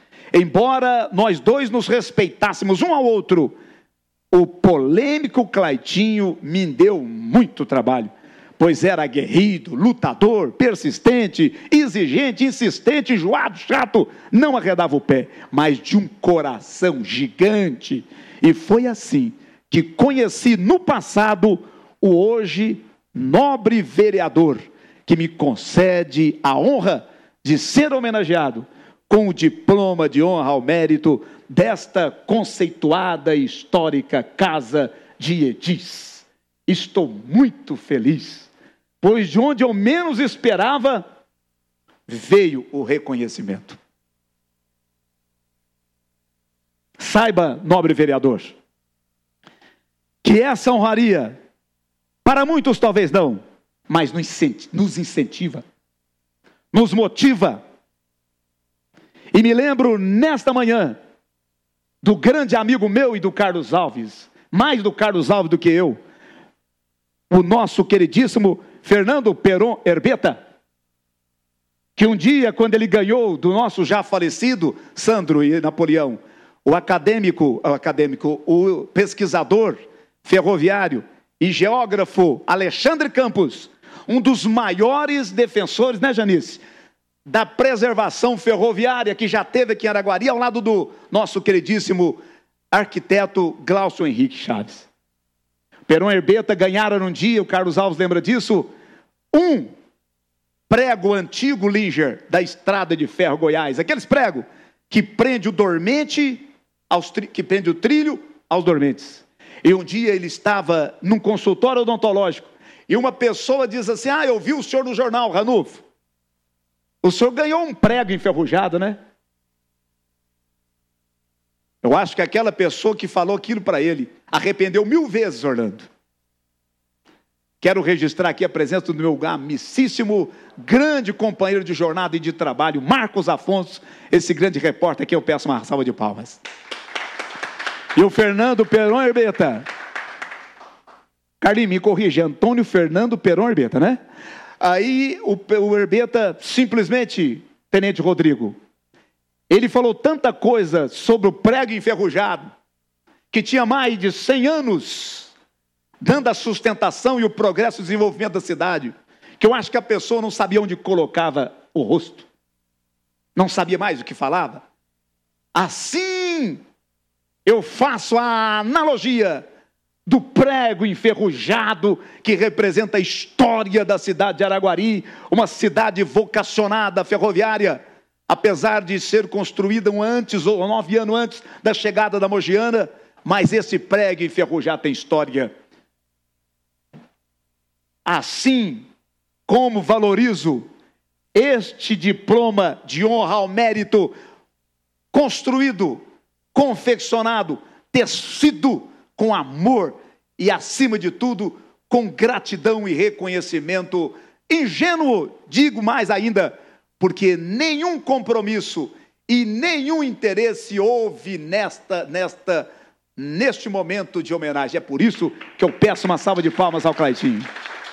Speaker 7: Embora nós dois nos respeitássemos um ao outro, o polêmico Claitinho me deu muito trabalho, pois era aguerrido, lutador, persistente, exigente, insistente, enjoado, chato, não arredava o pé, mas de um coração gigante. E foi assim que conheci no passado o hoje nobre vereador, que me concede a honra de ser homenageado com o diploma de honra ao mérito desta conceituada e histórica Casa de Edis. estou muito feliz, pois de onde eu menos esperava, veio o reconhecimento. Saiba, nobre vereador, que essa honraria, para muitos talvez não, mas nos incentiva, nos motiva. E me lembro nesta manhã do grande amigo meu e do Carlos Alves, mais do Carlos Alves do que eu, o nosso queridíssimo Fernando Peron Herbeta, que um dia, quando ele ganhou do nosso já falecido Sandro e Napoleão, o pesquisador ferroviário e geógrafo Alexandre Campos, um dos maiores defensores, né, Janice, da preservação ferroviária que já teve aqui em Araguari, ao lado do nosso queridíssimo arquiteto Glaucio Henrique Chaves. Peron Herbeta ganharam um dia, o Carlos Alves lembra disso, um prego antigo Linger da estrada de ferro Goiás, aqueles pregos que prende o dormente, que prende o trilho aos dormentes. E um dia ele estava num consultório odontológico e uma pessoa diz assim: eu vi o senhor no jornal, Ranulfo. O senhor ganhou um prego enferrujado, né? Eu acho que aquela pessoa que falou aquilo para ele arrependeu 1000 vezes, Orlando. Quero registrar aqui a presença do meu amicíssimo, grande companheiro de jornada e de trabalho, Marcos Afonso, esse grande repórter que eu peço uma salva de palmas. E o Fernando Peron Herbeta. Carlinhos, me corrija, Antônio Fernando Peron Herbeta, né? Aí o Herbeta, simplesmente, Tenente Rodrigo, ele falou tanta coisa sobre o prego enferrujado, que tinha mais de 100 anos, dando a sustentação e o progresso e o desenvolvimento da cidade, que eu acho que a pessoa não sabia onde colocava o rosto, não sabia mais o que falava. Assim, eu faço a analogia do prego enferrujado que representa a história da cidade de Araguari, uma cidade vocacionada ferroviária, apesar de ser construída 9 anos antes da chegada da Mogiana, mas esse prego enferrujado tem história. Assim como valorizo este diploma de honra ao mérito, construído, confeccionado, tecido com amor e, acima de tudo, com gratidão e reconhecimento ingênuo, digo mais ainda, porque nenhum compromisso e nenhum interesse houve neste momento de homenagem. É por isso que eu peço uma salva de palmas ao Claitinho.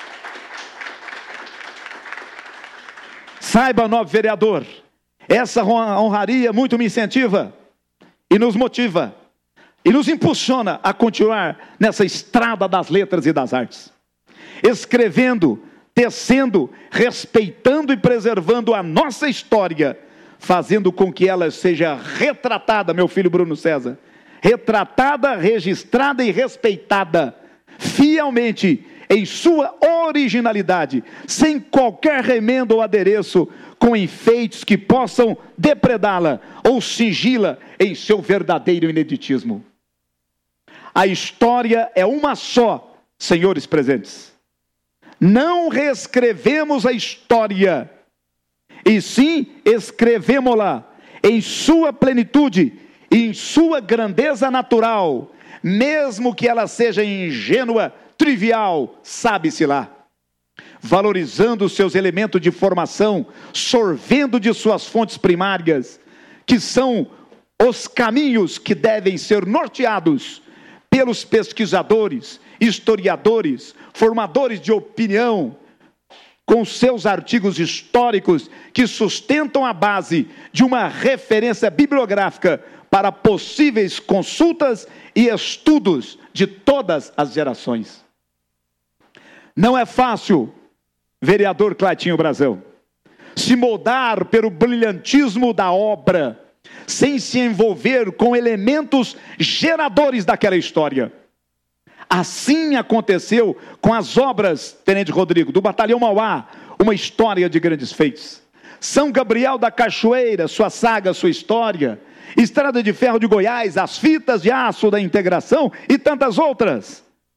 Speaker 7: Saiba, nobre vereador, essa honraria muito me incentiva e nos motiva e nos impulsiona a continuar nessa estrada das letras e das artes, escrevendo, tecendo, respeitando e preservando a nossa história, fazendo com que ela seja retratada, meu filho Bruno César, retratada, registrada e respeitada fielmente em sua originalidade, sem qualquer remendo ou adereço, com enfeites que possam depredá-la ou cingi-la em seu verdadeiro ineditismo. A história é uma só, senhores presentes. Não reescrevemos a história, e sim escrevemo-la em sua plenitude e em sua grandeza natural, mesmo que ela seja ingênua, trivial, sabe-se lá. Valorizando os seus elementos de formação, sorvendo de suas fontes primárias, que são os caminhos que devem ser norteados pelos pesquisadores, historiadores, formadores de opinião, com seus artigos históricos que sustentam a base de uma referência bibliográfica para possíveis consultas e estudos de todas as gerações. Não é fácil, vereador Claitinho Brazão, se moldar pelo brilhantismo da obra, sem se envolver com elementos geradores daquela história. Assim aconteceu com as obras, Tenente Rodrigo, do Batalhão Mauá, uma história de grandes feitos. São Gabriel da Cachoeira, sua saga, sua história. Estrada de Ferro de Goiás, as fitas de aço da integração e tantas outras.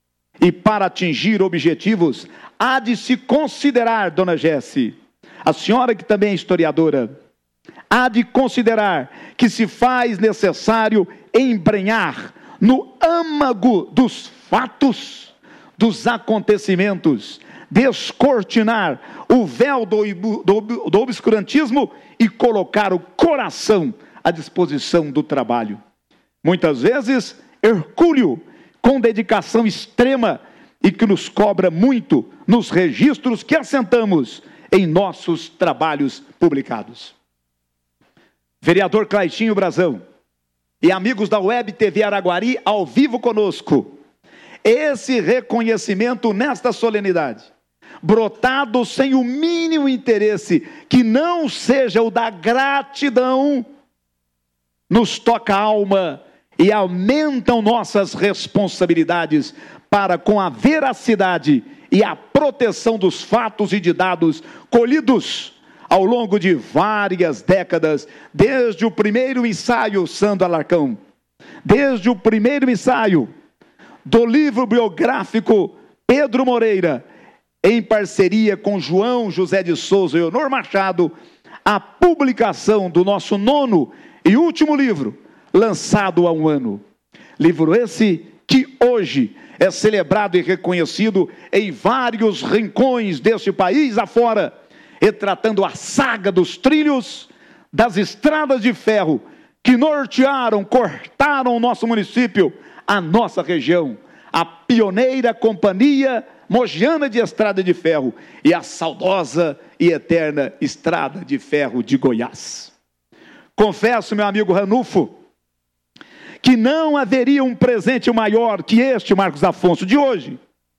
Speaker 7: E para atingir objetivos, há de se considerar, dona Jesse, a senhora que também é historiadora, há de considerar que se faz necessário embrenhar no âmago dos fatos, dos acontecimentos, descortinar o véu do obscurantismo e colocar o coração à disposição do trabalho. Muitas vezes, hercúleo, com dedicação extrema e que nos cobra muito nos registros que assentamos em nossos trabalhos publicados. Vereador Claitinho Brazão e amigos da Web TV Araguari ao vivo conosco, esse reconhecimento nesta solenidade, brotado sem o mínimo interesse que não seja o da gratidão, nos toca a alma e aumentam nossas responsabilidades para com a veracidade e a proteção dos fatos e de dados colhidos ao longo de várias décadas, desde o primeiro ensaio Sandro Alarcão, desde o primeiro ensaio do livro biográfico Pedro Moreira, em parceria com João José de Souza e Honor Machado, a publicação do nosso 9º e último livro, lançado há um ano. Livro esse que hoje é celebrado e reconhecido em vários rincões deste país afora, retratando a saga dos trilhos, das estradas de ferro que nortearam, cortaram o nosso município, a nossa região, a pioneira Companhia Mogiana de Estrada de Ferro e a saudosa e eterna Estrada de Ferro de Goiás. Confesso, meu amigo Ranulfo, que não haveria um presente maior que este, Marcos Afonso, de hoje,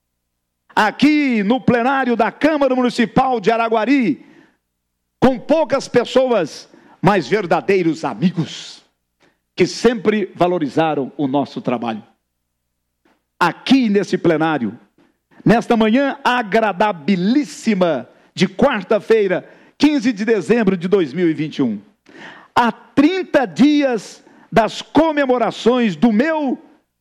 Speaker 7: aqui no plenário da Câmara Municipal de Araguari, com poucas pessoas, mas verdadeiros amigos, que sempre valorizaram o nosso trabalho. Aqui nesse plenário, nesta manhã agradabilíssima de quarta-feira, 15 de dezembro de 2021, há 30 dias das comemorações do meu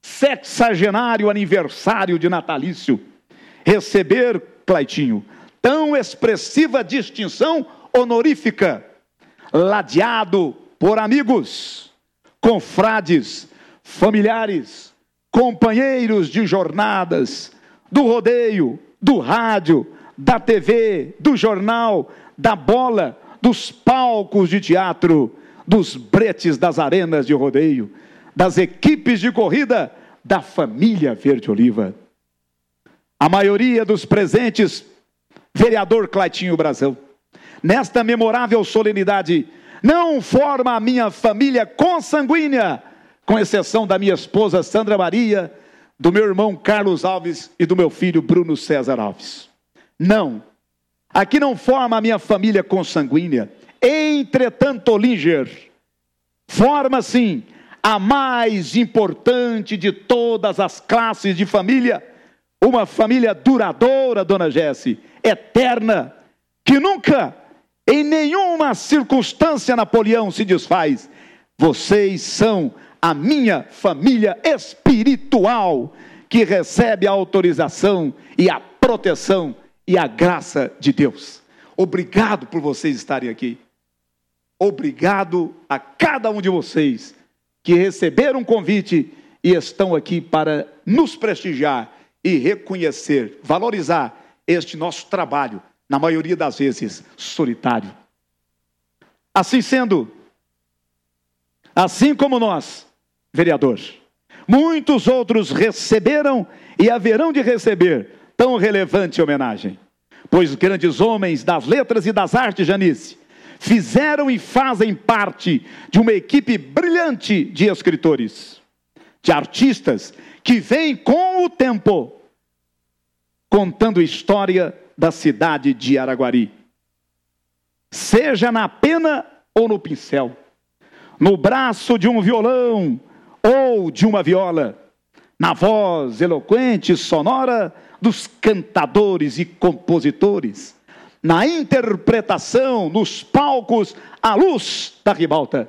Speaker 7: 60º aniversário de natalício, receber, Claitinho, tão expressiva distinção honorífica, ladeado por amigos, confrades, familiares, companheiros de jornadas, do rodeio, do rádio, da TV, do jornal, da bola, dos palcos de teatro, dos bretes das arenas de rodeio, das equipes de corrida, da família Verde Oliva. A maioria dos presentes, vereador Claitinho Brazão, nesta memorável solenidade, não forma a minha família consanguínea, com exceção da minha esposa Sandra Maria, do meu irmão Carlos Alves e do meu filho Bruno César Alves. Não, aqui não forma a minha família consanguínea. Entretanto, Olinger, forma sim a mais importante de todas as classes de família, uma família duradoura, dona Jesse, eterna, que nunca, em nenhuma circunstância, Napoleão se desfaz. Vocês são a minha família espiritual, que recebe a autorização e a proteção e a graça de Deus. Obrigado por vocês estarem aqui. Obrigado a cada um de vocês que receberam um convite e estão aqui para nos prestigiar e reconhecer, valorizar este nosso trabalho, na maioria das vezes solitário. Assim sendo, assim como nós, vereador, muitos outros receberam e haverão de receber tão relevante homenagem, pois grandes homens das letras e das artes, Janice, fizeram e fazem parte de uma equipe brilhante de escritores, de artistas que vêm com o tempo contando a história da cidade de Araguari, seja na pena ou no pincel, no braço de um violão ou de uma viola, na voz eloquente e sonora dos cantadores e compositores, na interpretação, nos palcos à luz da ribalta,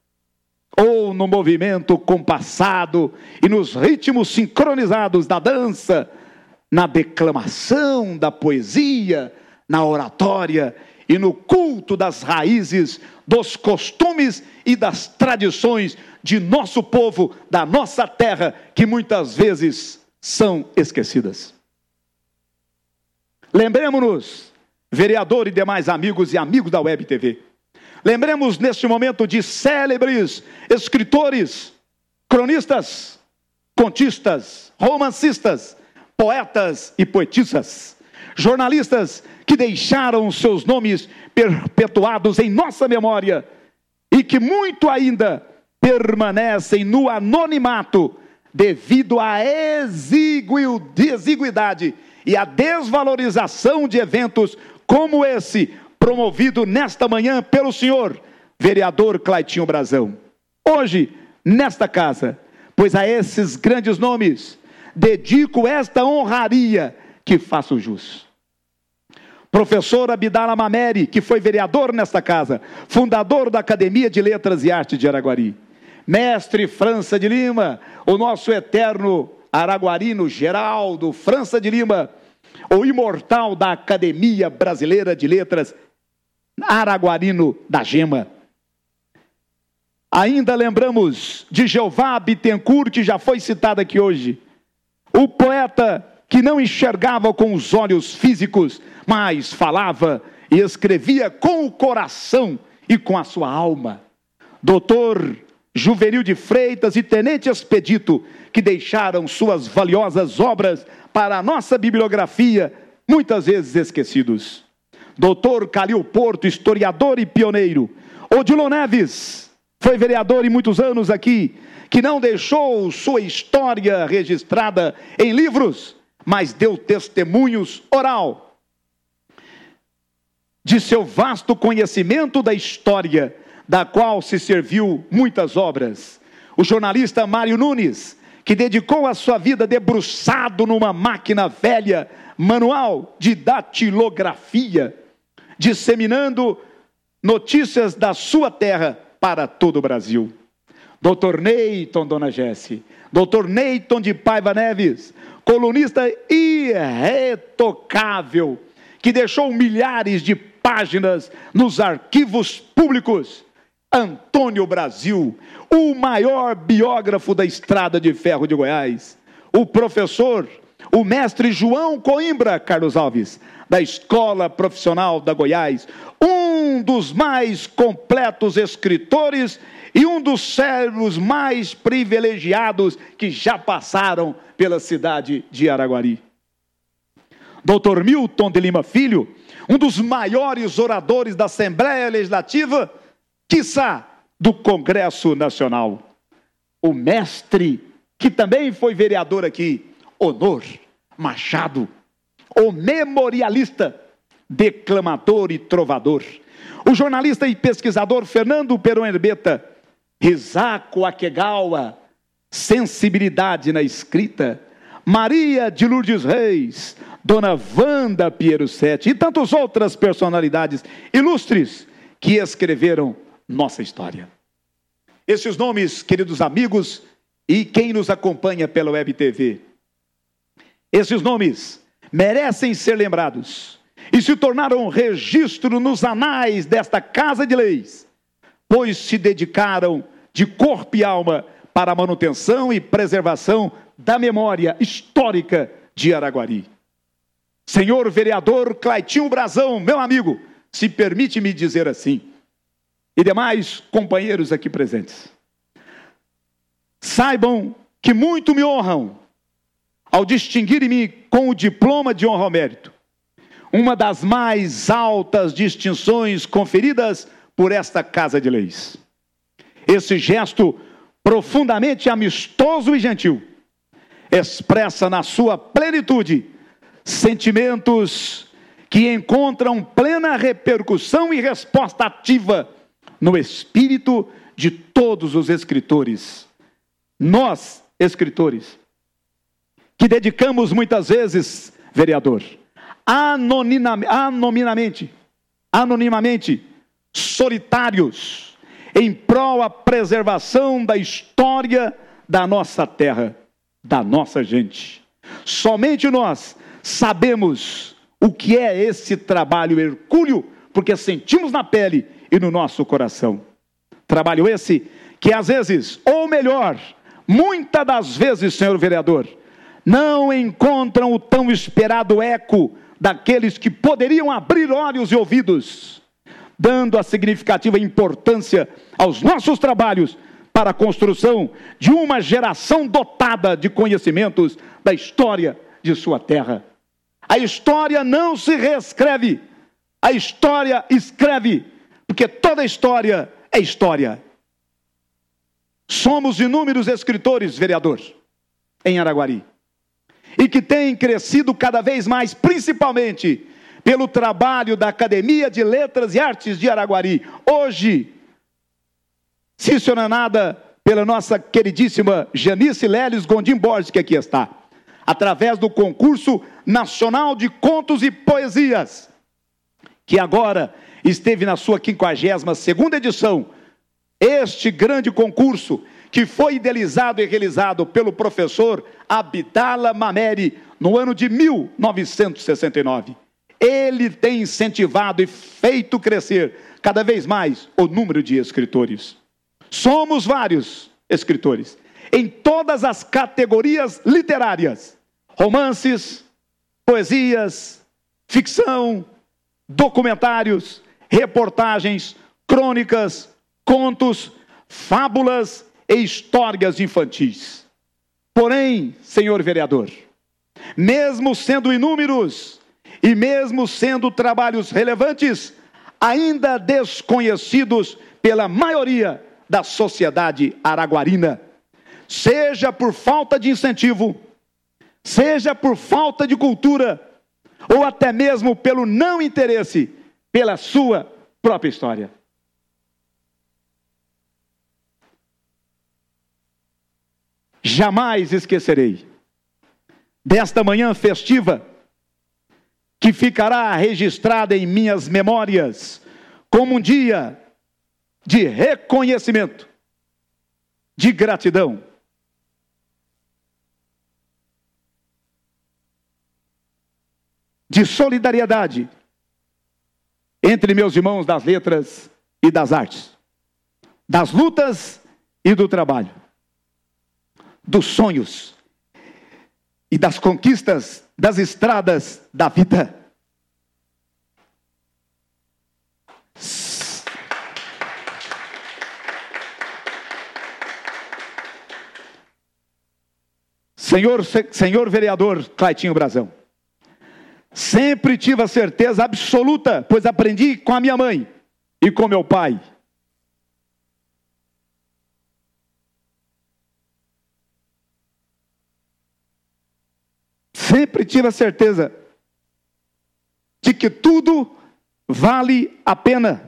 Speaker 7: ou no movimento compassado e nos ritmos sincronizados da dança, na declamação da poesia, na oratória e no culto das raízes, dos costumes e das tradições de nosso povo, da nossa terra, que muitas vezes são esquecidas. Lembremos-nos, vereador e demais amigos e amigos da Web TV, lembremos neste momento de célebres escritores, cronistas, contistas, romancistas, poetas e poetisas, jornalistas que deixaram seus nomes perpetuados em nossa memória e que muito ainda permanecem no anonimato devido à exiguidade e à desvalorização de eventos como esse, promovido nesta manhã pelo senhor vereador Claitinho Brazão. Hoje, nesta casa, pois a esses grandes nomes dedico esta honraria que faço jus. Professor Abdala Mameri, que foi vereador nesta casa, fundador da Academia de Letras e Arte de Araguari. Mestre França de Lima, o nosso eterno araguarino Geraldo França de Lima, o imortal da Academia Brasileira de Letras, araguarino da Gema. Ainda lembramos de Jeová Bittencourt, que já foi citado aqui hoje, o poeta que não enxergava com os olhos físicos, mas falava e escrevia com o coração e com a sua alma. Doutor Juvenil de Freitas e Tenente Expedito, que deixaram suas valiosas obras para a nossa bibliografia, muitas vezes esquecidos. Doutor Calil Porto, historiador e pioneiro. Odilon Neves, foi vereador em muitos anos aqui, que não deixou sua história registrada em livros, mas deu testemunhos oral de seu vasto conhecimento da história, da qual se serviu muitas obras. O jornalista Mário Nunes, que dedicou a sua vida debruçado numa máquina velha, manual de datilografia, disseminando notícias da sua terra para todo o Brasil. Dr. Neyton, dona Jesse, Dr. Neyton de Paiva Neves, colunista irretocável, que deixou milhares de páginas nos arquivos públicos. Antônio Brasil, o maior biógrafo da Estrada de Ferro de Goiás. O professor, o mestre João Coimbra Carlos Alves, da Escola Profissional da Goiás, um dos mais completos escritores e um dos cérebros mais privilegiados que já passaram pela cidade de Araguari. Dr. Milton de Lima Filho, um dos maiores oradores da Assembleia Legislativa, quiçá do Congresso Nacional. O mestre, que também foi vereador aqui, Honor Machado, o memorialista, declamador e trovador. O jornalista e pesquisador Fernando Peron Herbeta, Risaco Akegawa, sensibilidade na escrita. Maria de Lourdes Reis, Dona Wanda Piero Sete e tantas outras personalidades ilustres que escreveram nossa história. Esses nomes, queridos amigos, e quem nos acompanha pela Web TV, esses nomes merecem ser lembrados e se tornaram registro nos anais desta Casa de Leis, pois se dedicaram de corpo e alma para a manutenção e preservação da memória histórica de Araguari. Senhor vereador Claitinho Brazão, meu amigo, se permite-me dizer assim, e demais companheiros aqui presentes, saibam que muito me honram ao distinguir-me com o diploma de honra ao mérito, uma das mais altas distinções conferidas por esta Casa de Leis. Esse gesto profundamente amistoso e gentil expressa na sua plenitude sentimentos que encontram plena repercussão e resposta ativa no espírito de todos os escritores. Nós, escritores, que dedicamos muitas vezes, vereador, anonimamente, solitários, em prol da preservação da história da nossa terra, da nossa gente. Somente nós sabemos o que é esse trabalho hercúleo, porque sentimos na pele e no nosso coração. Trabalho esse que às vezes, ou melhor, muitas das vezes, senhor vereador, não encontram o tão esperado eco daqueles que poderiam abrir olhos e ouvidos, dando a significativa importância aos nossos trabalhos para a construção de uma geração dotada de conhecimentos da história de sua terra. A história não se reescreve, a história escreve, porque toda história é história. Somos inúmeros escritores, vereador, em Araguari, e que têm crescido cada vez mais, principalmente pelo trabalho da Academia de Letras e Artes de Araguari, hoje cicionada pela nossa queridíssima Janice Leles Gondim Borges, que aqui está, através do concurso nacional de contos e poesias, que agora esteve na sua 52ª edição. Este grande concurso, que foi idealizado e realizado pelo professor Abdala Mameri, no ano de 1969. Ele tem incentivado e feito crescer cada vez mais o número de escritores. Somos vários escritores, em todas as categorias literárias: romances, poesias, ficção, documentários, reportagens, crônicas, contos, fábulas e histórias infantis. Porém, senhor vereador, mesmo sendo inúmeros e mesmo sendo trabalhos relevantes, ainda desconhecidos pela maioria da sociedade araguarina, seja por falta de incentivo, seja por falta de cultura, ou até mesmo pelo não interesse pela sua própria história. Jamais esquecerei desta manhã festiva, que ficará registrada em minhas memórias como um dia de reconhecimento, de gratidão, de solidariedade entre meus irmãos das letras e das artes, das lutas e do trabalho, dos sonhos e das conquistas das estradas da vida. Senhor vereador Claitinho Brazão, sempre tive a certeza absoluta, pois aprendi com a minha mãe e com meu pai, sempre tive a certeza de que tudo vale a pena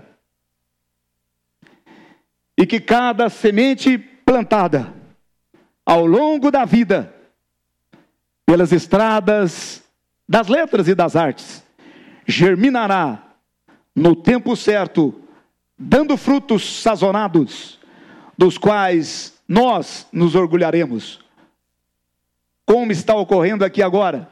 Speaker 7: e que cada semente plantada ao longo da vida, pelas estradas das letras e das artes, germinará no tempo certo, dando frutos sazonados, dos quais nós nos orgulharemos, como está ocorrendo aqui agora,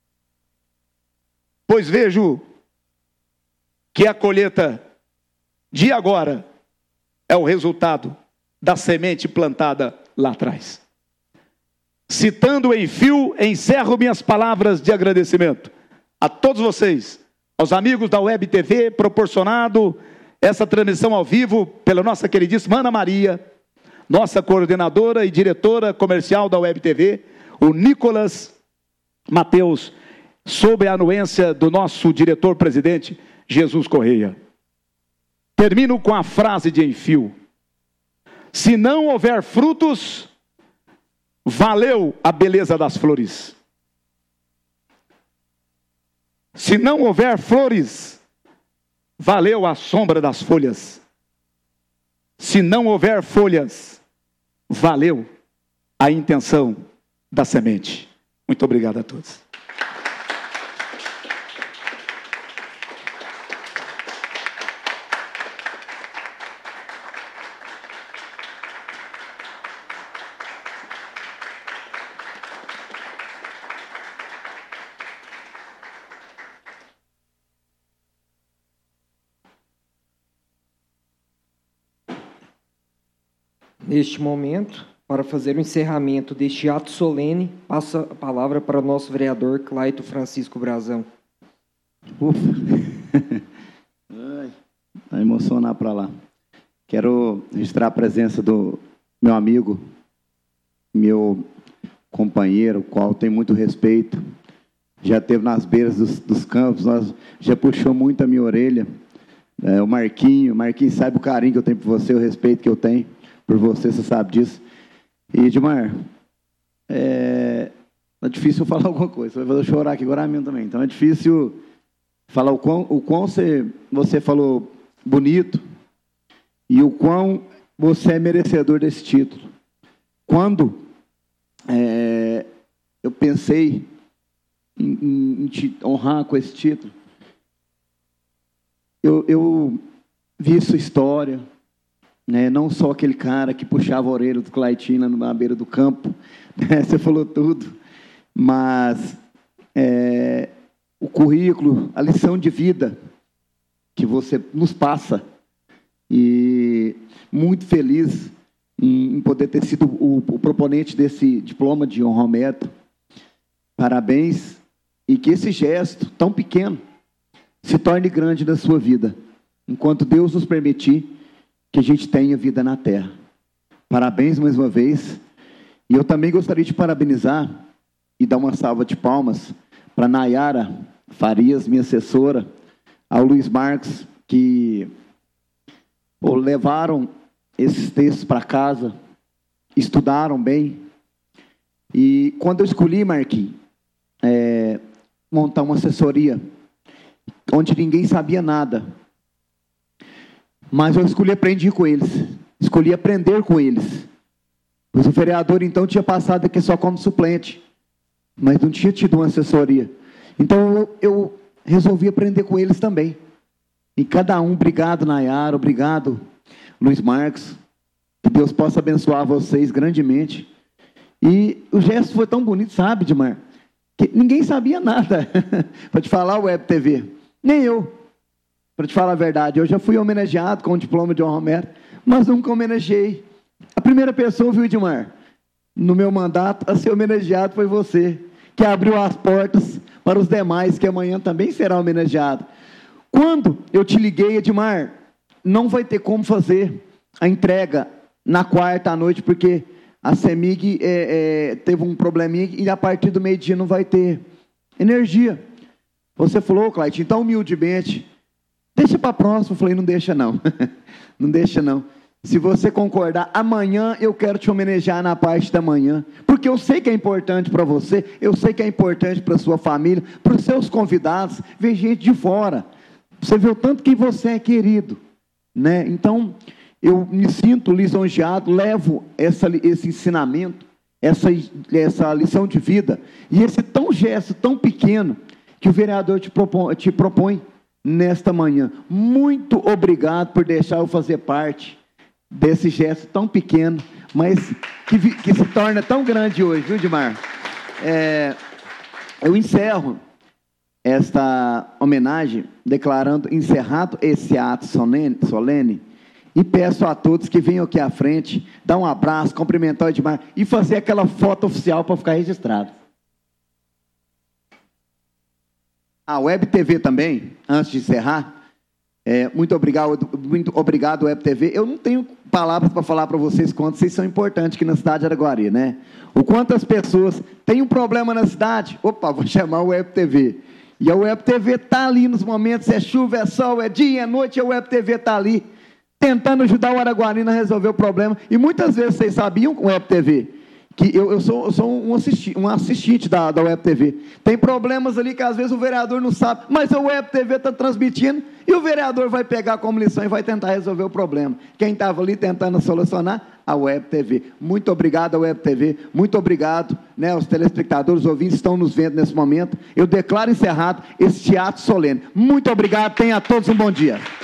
Speaker 7: pois vejo que a colheita de agora é o resultado da semente plantada lá atrás. Citando em fio, encerro minhas palavras de agradecimento a todos vocês, aos amigos da Web TV, proporcionado essa transmissão ao vivo pela nossa queridíssima Ana Maria, nossa coordenadora e diretora comercial da Web TV, o Nicolas Mateus, sob a anuência do nosso diretor-presidente, Jesus Correia. Termino com a frase de enfio: se não houver frutos, valeu a beleza das flores. Se não houver flores, valeu a sombra das folhas. Se não houver folhas, valeu a intenção da semente. Muito obrigado a todos.
Speaker 2: Neste momento, para fazer o encerramento deste ato solene, passo a palavra para o nosso vereador Claito Francisco Brazão.
Speaker 1: Ufa! Vai emocionar para lá. Quero registrar a presença do meu amigo, meu companheiro, o qual tem muito respeito. Já esteve nas beiras dos campos, já puxou muito a minha orelha. O Marquinho sabe o carinho que eu tenho por você, o respeito que eu tenho por você, você sabe disso. E, Edmar, é difícil falar alguma coisa, você vai fazer eu chorar aqui agora mesmo também. Então é difícil falar o quão você falou bonito e o quão você é merecedor desse título. Quando eu pensei em te honrar com esse título, eu vi sua história, né? Não só aquele cara que puxava a orelha do Claitinho na beira do campo, né? Você falou tudo, mas o currículo, a lição de vida que você nos passa, e muito feliz em poder ter sido o proponente desse diploma de honra ao mérito. Parabéns, e que esse gesto tão pequeno se torne grande na sua vida, enquanto Deus nos permitir que a gente tenha vida na terra. Parabéns mais uma vez, e eu também gostaria de parabenizar e dar uma salva de palmas para Nayara Farias, minha assessora, ao Luiz Marcos, que levaram esses textos para casa, estudaram bem, e quando eu escolhi, Marquinhos, montar uma assessoria, onde ninguém sabia nada, mas eu escolhi aprender com eles, escolhi aprender com eles, pois o vereador então tinha passado aqui só como suplente, mas não tinha tido uma assessoria, então eu resolvi aprender com eles também, e cada um, obrigado Nayara, obrigado Luiz Marcos, que Deus possa abençoar vocês grandemente, e o gesto foi tão bonito, sabe, Edmar, que ninguém sabia nada, para te falar, o Web TV, nem eu, para te falar a verdade, eu já fui homenageado com o diploma de honra ao mérito, mas nunca homenageei. A primeira pessoa, viu, Edmar, no meu mandato, a ser homenageado foi você, que abriu as portas para os demais, que amanhã também será homenageado. Quando eu te liguei, Edmar, não vai ter como fazer a entrega na quarta à noite, porque a CEMIG teve um probleminha e a partir do meio-dia não vai ter energia. Você falou, Claitinho, então humildemente, deixa para a próxima. Eu falei, não deixa não, não deixa não. Se você concordar, amanhã eu quero te homenagear na parte da manhã, porque eu sei que é importante para você, eu sei que é importante para a sua família, para os seus convidados, ver gente de fora. Você vê o tanto que você é querido, né? Então, eu me sinto lisonjeado, levo esse ensinamento, essa lição de vida, e esse gesto tão pequeno que o vereador te propõe nesta manhã. Muito obrigado por deixar eu fazer parte desse gesto tão pequeno, mas que se torna tão grande hoje, viu, Edmar? Eu encerro esta homenagem declarando encerrado esse ato solene, e peço a todos que venham aqui à frente, dar um abraço, cumprimentar o Edmar e fazer aquela foto oficial para ficar registrado. A Web TV também, antes de encerrar, muito obrigado, Web TV. Eu não tenho palavras para falar para vocês quanto vocês são importantes aqui na cidade de Araguari, né? O quanto as pessoas têm um problema na cidade, vou chamar o Web TV. E a Web TV está ali nos momentos, é chuva, é sol, é dia, é noite, a Web TV está ali, tentando ajudar o araguarino a resolver o problema. E muitas vezes vocês sabiam com o Web TV, que eu sou um assistente da Web TV. Tem problemas ali que às vezes o vereador não sabe, mas a Web TV está transmitindo e o vereador vai pegar como lição e vai tentar resolver o problema. Quem estava ali tentando solucionar, a Web TV. Muito obrigado, a Web TV. Muito obrigado, né, os telespectadores, os ouvintes estão nos vendo nesse momento. Eu declaro encerrado esse teatro solene. Muito obrigado, tenha a todos um bom dia.